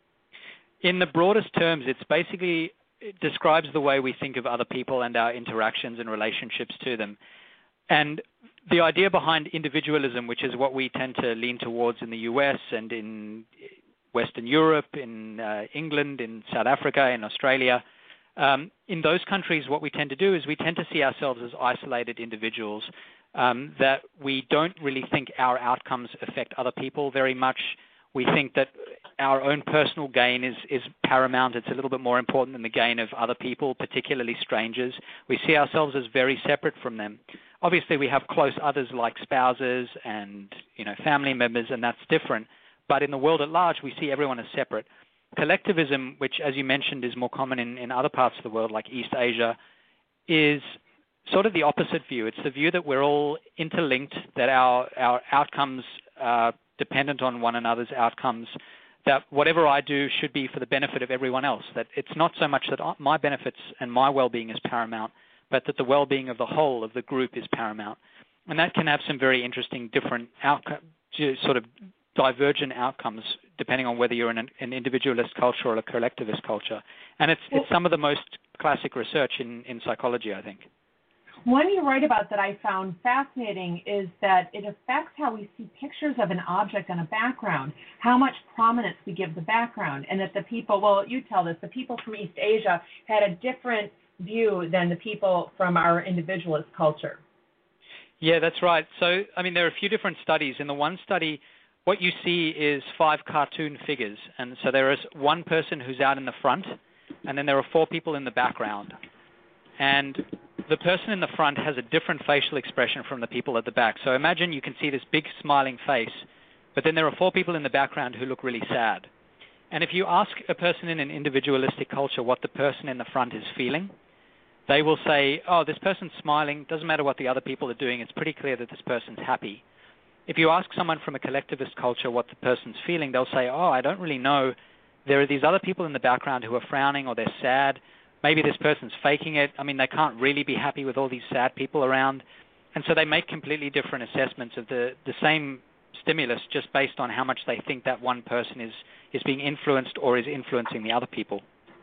In the broadest terms, it describes the way we think of other people and our interactions and relationships to them. And the idea behind individualism, which is what we tend to lean towards in the US and in Western Europe, in England, in South Africa, in Australia, in those countries, what we tend to do is we tend to see ourselves as isolated individuals, that we don't really think our outcomes affect other people very much. We think that our own personal gain is paramount. It's a little bit more important than the gain of other people, particularly strangers. We see ourselves as very separate from them. Obviously, we have close others like spouses and family members, and that's different. But in the world at large, we see everyone as separate. Collectivism, which, as you mentioned, is more common in other parts of the world, like East Asia, is sort of the opposite view. It's the view that we're all interlinked, that our outcomes are dependent on one another's outcomes, that whatever I do should be for the benefit of everyone else, that it's not so much that my benefits and my well-being is paramount, but that the well-being of the whole of the group is paramount. And that can have some very interesting different sort of divergent outcomes depending on whether you're in an individualist culture or a collectivist culture. And it's some of the most classic research in psychology, I think. One you write about that I found fascinating is that it affects how we see pictures of an object on a background, how much prominence we give the background, and that the people, well, you tell this, the people from East Asia had a different view than the people from our individualist culture. Yeah, that's right. So, there are a few different studies. In the one study, what you see is 5 cartoon figures. And so there is one person who's out in the front, and then there are 4 people in the background. And the person in the front has a different facial expression from the people at the back. So imagine you can see this big smiling face, But then there are 4 people in the background who look really sad. And if you ask a person in an individualistic culture what the person in the front is feeling, they will say, oh, this person's smiling, doesn't matter what the other people are doing, it's pretty clear that this person's happy. If you ask someone from a collectivist culture what the person's feeling, they'll say, oh, I don't really know. There are these other people in the background who are frowning or they're sad. Maybe this person's faking it. I mean, they can't really be happy with all these sad people around. And so they make completely different assessments of the same stimulus just based on how much they think that one person is being influenced or is influencing the other people.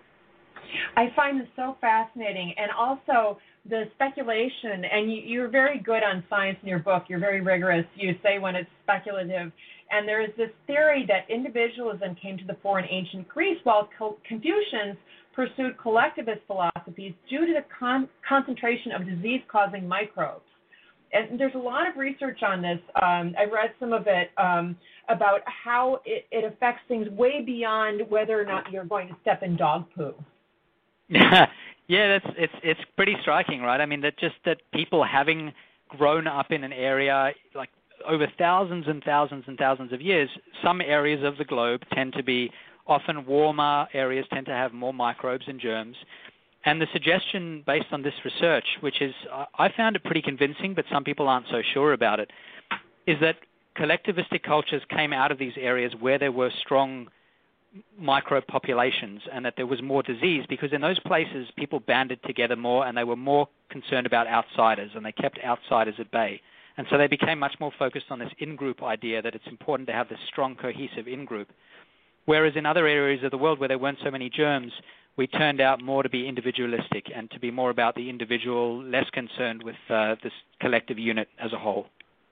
I find this so fascinating, and also the speculation, and you're very good on science in your book. You're very rigorous. You say when it's speculative, and there is this theory that individualism came to the fore in ancient Greece while Confucians pursued collectivist philosophies due to the concentration of disease-causing microbes. And there's a lot of research on this. I read some of it about how it affects things way beyond whether or not you're going to step in dog poo. Yeah, it's pretty striking, right? I mean, that people having grown up in an area like over thousands and thousands and thousands of years, some areas of the globe tend to be often warmer areas, tend to have more microbes and germs. And the suggestion based on this research, which is, I found it pretty convincing, but some people aren't so sure about it, is that collectivistic cultures came out of these areas where there were strong microbe populations and that there was more disease, because in those places people banded together more and they were more concerned about outsiders and they kept outsiders at bay. And so they became much more focused on this in-group idea that it's important to have this strong, cohesive in-group. Whereas in other areas of the world where there weren't so many germs, we turned out more to be individualistic and to be more about the individual, less concerned with this collective unit as a whole.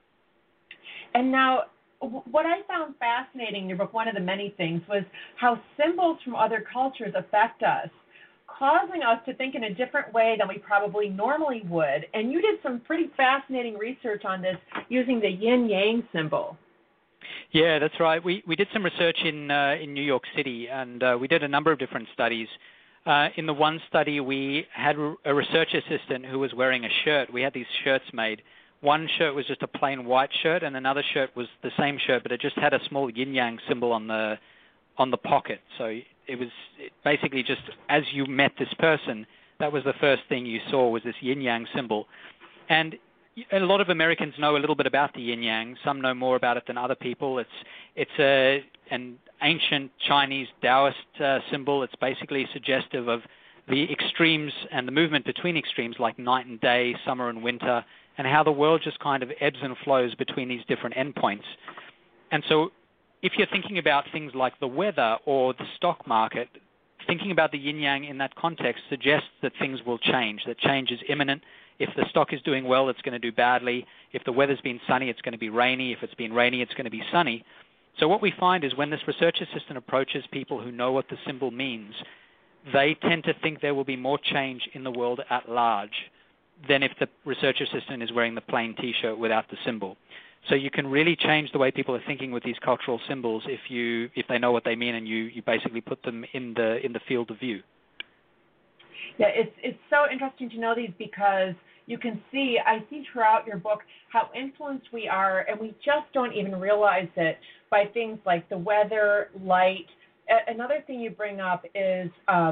And now, what I found fascinating in your book, one of the many things, was how symbols from other cultures affect us, causing us to think in a different way than we probably normally would. And you did some pretty fascinating research on this using the yin-yang symbol. Yeah, that's right. We did some research in New York City, and we did a number of different studies. In the one study, we had a research assistant who was wearing a shirt. We had these shirts made. One shirt was just a plain white shirt, and another shirt was the same shirt, but it just had a small yin-yang symbol on the pocket. So it was basically just as you met this person, that was the first thing you saw was this yin-yang symbol. And a lot of Americans know a little bit about the yin-yang. Some know more about it than other people. It's an ancient Chinese Taoist symbol. It's basically suggestive of the extremes and the movement between extremes like night and day, summer and winter, and how the world just kind of ebbs and flows between these different endpoints. And so if you're thinking about things like the weather or the stock market, thinking about the yin-yang in that context suggests that things will change, that change is imminent. If the stock is doing well, it's going to do badly. If the weather's been sunny, it's going to be rainy. If it's been rainy, it's going to be sunny. So what we find is when this research assistant approaches people who know what the symbol means, they tend to think there will be more change in the world at large than if the research assistant is wearing the plain T-shirt without the symbol. So you can really change the way people are thinking with these cultural symbols if they know what they mean and you basically put them in the field of view. Yeah, it's so interesting to know these because you can see, I see throughout your book how influenced we are, and we just don't even realize it by things like the weather, light. Another thing you bring up is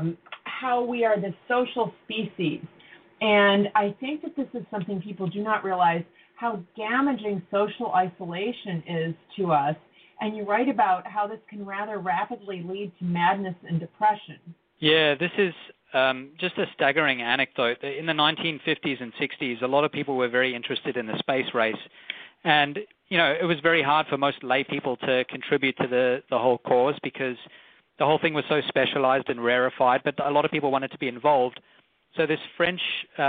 how we are this social species. And I think that this is something people do not realize, how damaging social isolation is to us. And you write about how this can rather rapidly lead to madness and depression. Yeah, this is just a staggering anecdote. In the 1950s and 60s, a lot of people were very interested in the space race. And, it was very hard for most lay people to contribute to the whole cause because the whole thing was so specialized and rarefied, but a lot of people wanted to be involved. So this French,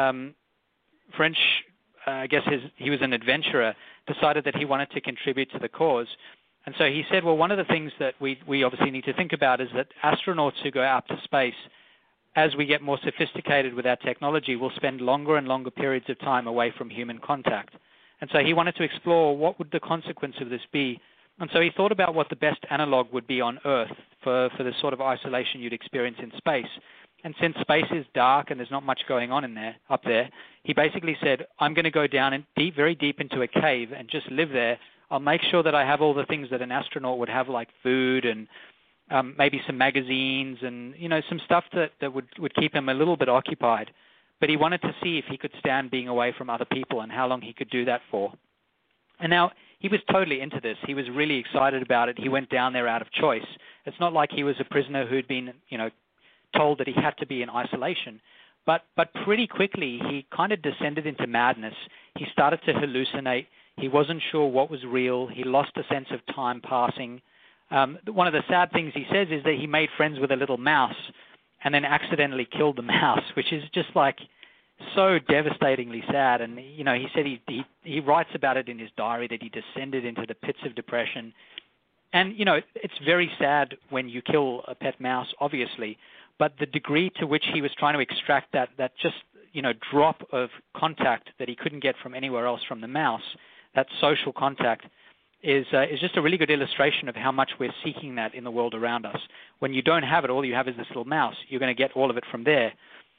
I guess he was an adventurer, decided that he wanted to contribute to the cause. And so he said, well, one of the things that we obviously need to think about is that astronauts who go out to space, as we get more sophisticated with our technology, will spend longer and longer periods of time away from human contact. And so he wanted to explore what would the consequence of this be. And so he thought about what the best analog would be on Earth for the sort of isolation you'd experience in space. And since space is dark and there's not much going on up there, he basically said, I'm going to go down very deep into a cave and just live there I'll make sure that I have all the things that an astronaut would have, like food and maybe some magazines and, some stuff that would keep him a little bit occupied. But he wanted to see if he could stand being away from other people and how long he could do that for. And now he was totally into this. He was really excited about it. He went down there out of choice. It's not like he was a prisoner who'd been, told that he had to be in isolation. But pretty quickly, he kind of descended into madness. He started to hallucinate. He wasn't sure what was real. He lost a sense of time passing. One of the sad things he says is that he made friends with a little mouse and then accidentally killed the mouse, which is just like so devastatingly sad. And, he said he writes about it in his diary that he descended into the pits of depression. And, it's very sad when you kill a pet mouse, obviously, but the degree to which he was trying to extract that just, drop of contact that he couldn't get from anywhere else from the mouse, that social contact, is just a really good illustration of how much we're seeking that in the world around us. When you don't have it, all you have is this little mouse. You're going to get all of it from there.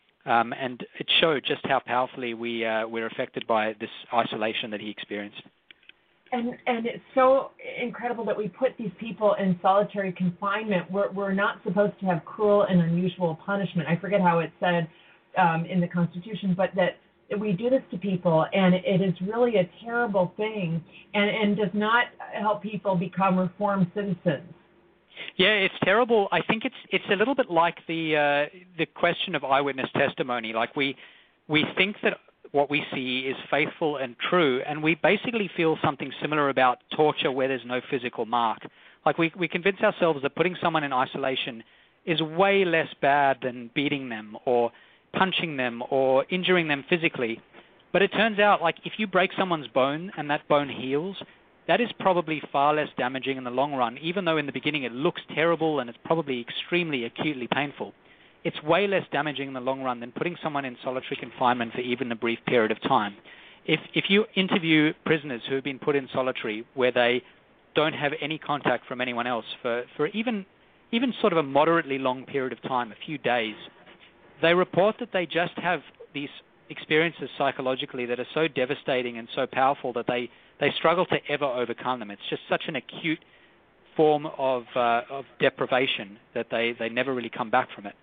And it showed just how powerfully we're affected by this isolation that he experienced. And it's so incredible that we put these people in solitary confinement. We're not supposed to have cruel and unusual punishment. I forget how it's said in the Constitution, but that we do this to people, and it is really a terrible thing, and does not help people become reformed citizens. Yeah, it's terrible. I think it's a little bit like the question of eyewitness testimony. Like we think that what we see is faithful and true, and we basically feel something similar about torture where there's no physical mark. Like we convince ourselves that putting someone in isolation is way less bad than beating them or punching them or injuring them physically. But it turns out, like, if you break someone's bone and that bone heals, that is probably far less damaging in the long run, even though in the beginning it looks terrible and it's probably extremely acutely painful. It's way less damaging in the long run than putting someone in solitary confinement for even a brief period of time. If you interview prisoners who have been put in solitary where they don't have any contact from anyone else for even sort of a moderately long period of time, a few days, they report that they just have these experiences psychologically that are so devastating and so powerful that they struggle to ever overcome them. It's just such an acute form of deprivation that they never really come back from it.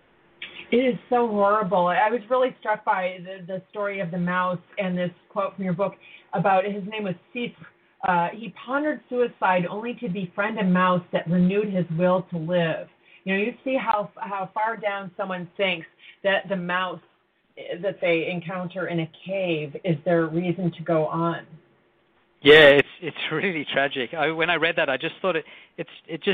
It is so horrible. I was really struck by the story of the mouse and this quote from your book about, his name was Cipre. He pondered suicide only to befriend a mouse that renewed his will to live. You see how far down someone thinks that the mouse that they encounter in a cave is their reason to go on. Yeah, it's really tragic. When I read that, I just thought it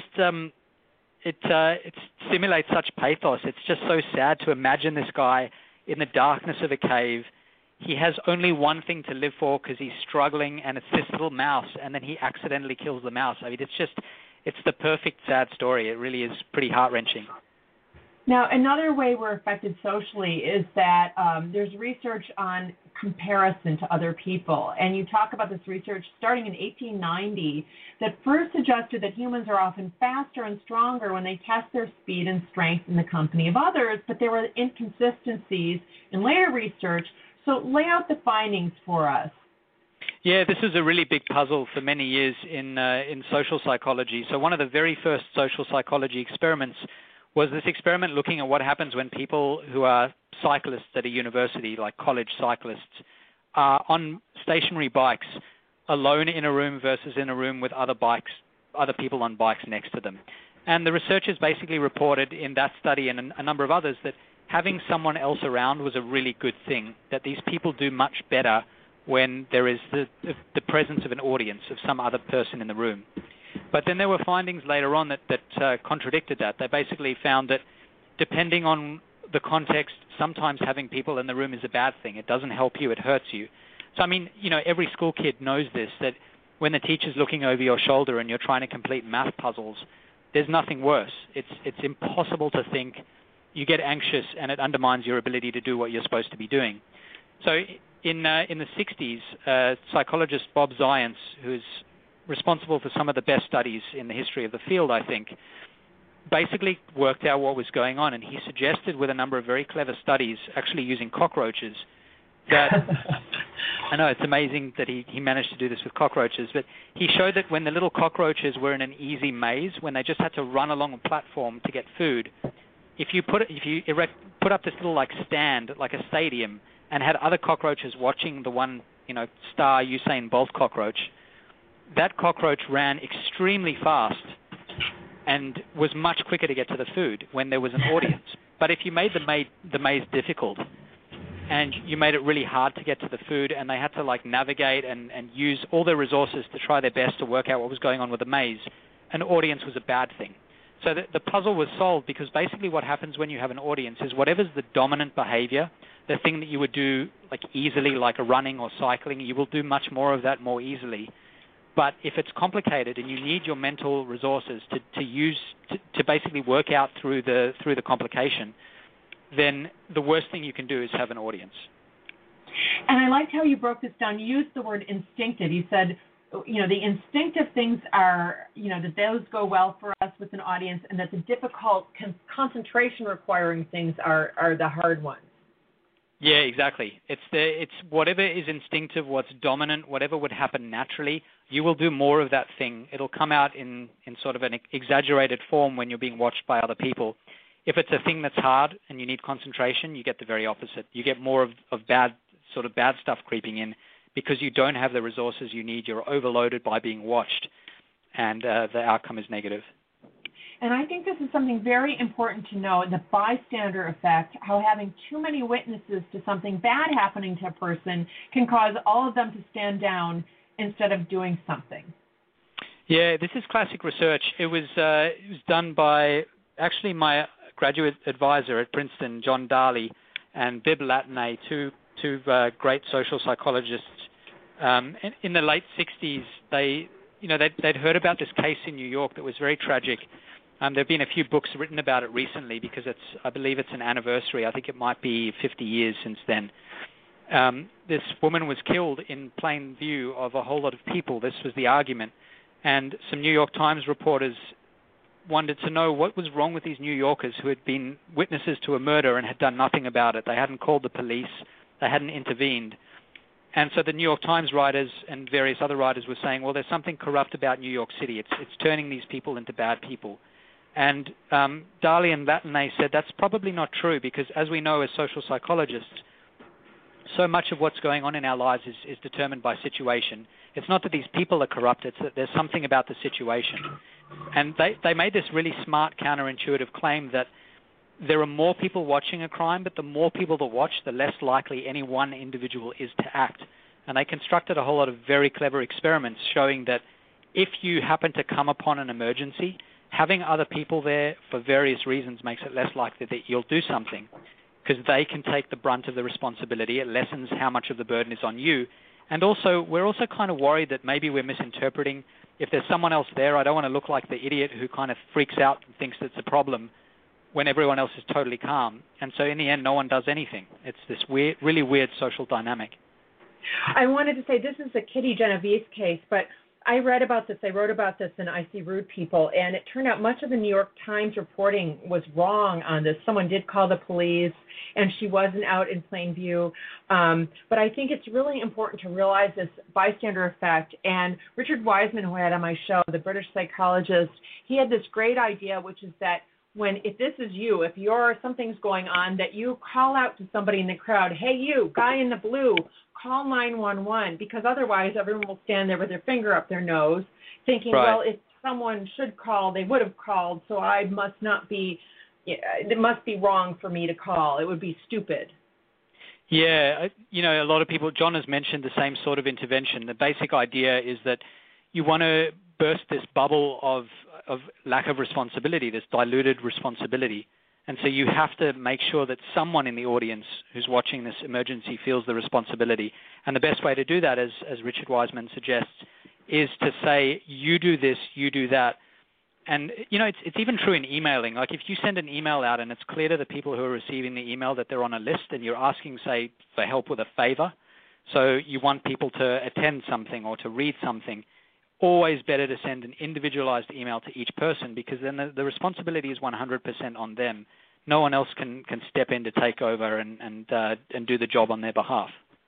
simulates such pathos. It's just so sad to imagine this guy in the darkness of a cave. He has only one thing to live for because he's struggling, and it's this little mouse, and then he accidentally kills the mouse. I mean, it's the perfect sad story. It really is pretty heart-wrenching. Now, another way we're affected socially is that there's research on comparison to other people. And you talk about this research starting in 1890 that first suggested that humans are often faster and stronger when they test their speed and strength in the company of others, but there were inconsistencies in later research. So lay out the findings for us. Yeah, this is a really big puzzle for many years in social psychology. So one of the very first social psychology experiments was this experiment looking at what happens when people who are cyclists at a university, like college cyclists, are on stationary bikes alone in a room versus in a room with other people on bikes next to them. And the researchers basically reported in that study and a number of others that having someone else around was a really good thing, that these people do much better when there is the presence of an audience, of some other person in the room. But then there were findings later on that contradicted that. They basically found that depending on the context, sometimes having people in the room is a bad thing. It doesn't help you, it hurts you. So, I mean, every school kid knows this, that when the teacher's looking over your shoulder and you're trying to complete math puzzles, there's nothing worse. It's impossible to think. You get anxious and it undermines your ability to do what you're supposed to be doing. So in the 60s, psychologist Bob Zients, who's responsible for some of the best studies in the history of the field, I think, basically worked out what was going on, and he suggested with a number of very clever studies, actually using cockroaches, that I know it's amazing that he managed to do this with cockroaches, but he showed that when the little cockroaches were in an easy maze, when they just had to run along a platform to get food, if you put up this little like stand, like a stadium, and had other cockroaches watching the one, star Usain Bolt cockroach, that cockroach ran extremely fast and was much quicker to get to the food when there was an audience. But if you made the maze difficult, and you made it really hard to get to the food, and they had to like navigate and use all their resources to try their best to work out what was going on with the maze, an audience was a bad thing. So the puzzle was solved because basically what happens when you have an audience is whatever's the dominant behavior, the thing that you would do like easily, like a running or cycling, you will do much more of that more easily. But if it's complicated and you need your mental resources to use to basically work out through the complication, then the worst thing you can do is have an audience. And I liked how you broke this down. You used the word instinctive. You said, the instinctive things are, that those go well for us with an audience, and that the difficult concentration requiring things are the hard ones. Yeah, exactly. It's whatever is instinctive, what's dominant, whatever would happen naturally, you will do more of that thing. It'll come out in sort of an exaggerated form when you're being watched by other people. If it's a thing that's hard and you need concentration, you get the very opposite. You get more of bad stuff creeping in because you don't have the resources you need. You're overloaded by being watched, and the outcome is negative. And I think this is something very important to know, the bystander effect, how having too many witnesses to something bad happening to a person can cause all of them to stand down instead of doing something. Yeah, this is classic research. It was done by actually my graduate advisor at Princeton, John Darley, and Bibb Latané, two great social psychologists. In the late 60s, they'd heard about this case in New York that was very tragic. There have been a few books written about it recently because I believe it's an anniversary. I think it might be 50 years since then. This woman was killed in plain view of a whole lot of people. This was the argument. And some New York Times reporters wanted to know what was wrong with these New Yorkers who had been witnesses to a murder and had done nothing about it. They hadn't called the police. They hadn't intervened. And so the New York Times writers and various other writers were saying, well, there's something corrupt about New York City. It's turning these people into bad people. And Darley and Latané said that's probably not true because, as we know as social psychologists, so much of what's going on in our lives is determined by situation. It's not that these people are corrupt, it's that there's something about the situation. And they made this really smart counterintuitive claim that there are more people watching a crime, but the more people that watch, the less likely any one individual is to act. And they constructed a whole lot of very clever experiments showing that if you happen to come upon an emergency, having other people there for various reasons makes it less likely that you'll do something because they can take the brunt of the responsibility. It lessens how much of the burden is on you. And also, we're also kind of worried that maybe we're misinterpreting. If there's someone else there, I don't want to look like the idiot who kind of freaks out and thinks it's a problem when everyone else is totally calm. And so in the end, no one does anything. It's this weird, really weird social dynamic. I wanted to say this is a Kitty Genovese case, but I read about this, I wrote about this in I See Rude People, and it turned out much of the New York Times reporting was wrong on this. Someone did call the police, and she wasn't out in plain view. But I think it's really important to realize this bystander effect. And Richard Wiseman, who I had on my show, the British psychologist, he had this great idea, which is that if this is you, if something's going on, that you call out to somebody in the crowd, hey, you, guy in the blue, call 911, because otherwise everyone will stand there with their finger up their nose thinking, right, well, if someone should call, they would have called, so it must be wrong for me to call. It would be stupid. Yeah, a lot of people, John has mentioned the same sort of intervention. The basic idea is that you want to burst this bubble of lack of responsibility, this diluted responsibility. And so you have to make sure that someone in the audience who's watching this emergency feels the responsibility. And the best way to do that, as Richard Wiseman suggests, is to say, you do this, you do that. And, it's even true in emailing. Like if you send an email out and it's clear to the people who are receiving the email that they're on a list and you're asking, say, for help with a favor, so you want people to attend something or to read something, always better to send an individualized email to each person because then the responsibility is 100% on them. No one else can step in to take over and do the job on their behalf.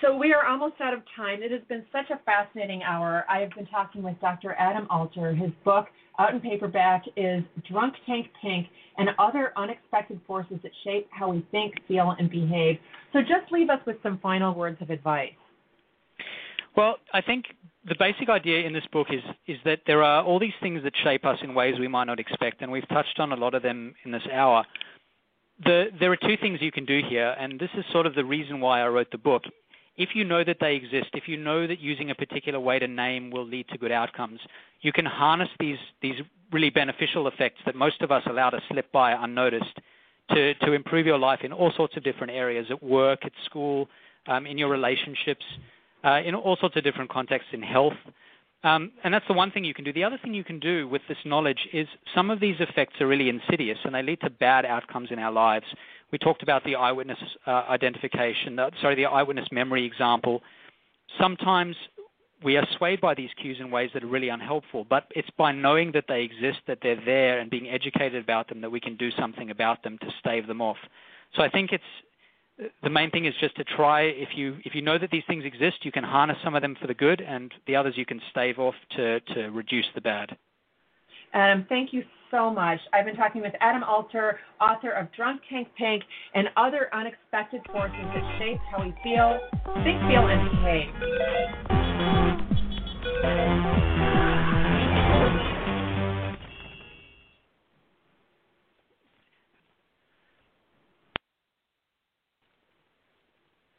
So we are almost out of time. It has been such a fascinating hour. I have been talking with Dr. Adam Alter. His book, out in paperback, is Drunk Tank Pink and Other Unexpected Forces That Shape How We Think, Feel, and Behave. So just leave us with some final words of advice. Well, I think the basic idea in this book is that there are all these things that shape us in ways we might not expect, and we've touched on a lot of them in this hour. There are two things you can do here, and this is sort of the reason why I wrote the book. If you know that they exist, if you know that using a particular way to name will lead to good outcomes, you can harness these really beneficial effects that most of us allow to slip by unnoticed to improve your life in all sorts of different areas, at work, at school, in your relationships, in all sorts of different contexts, in health. And that's the one thing you can do. The other thing you can do with this knowledge is some of these effects are really insidious, and they lead to bad outcomes in our lives. We talked about the eyewitness the eyewitness memory example. Sometimes we are swayed by these cues in ways that are really unhelpful, but it's by knowing that they exist, that they're there, and being educated about them that we can do something about them to stave them off. So I think the main thing is just to try, if you know that these things exist, you can harness some of them for the good, and the others you can stave off to reduce the bad. Adam, thank you so much. I've been talking with Adam Alter, author of Drunk Tank Pink and Other Unexpected Forces That Shape How We Feel, Think, Feel, and Behave.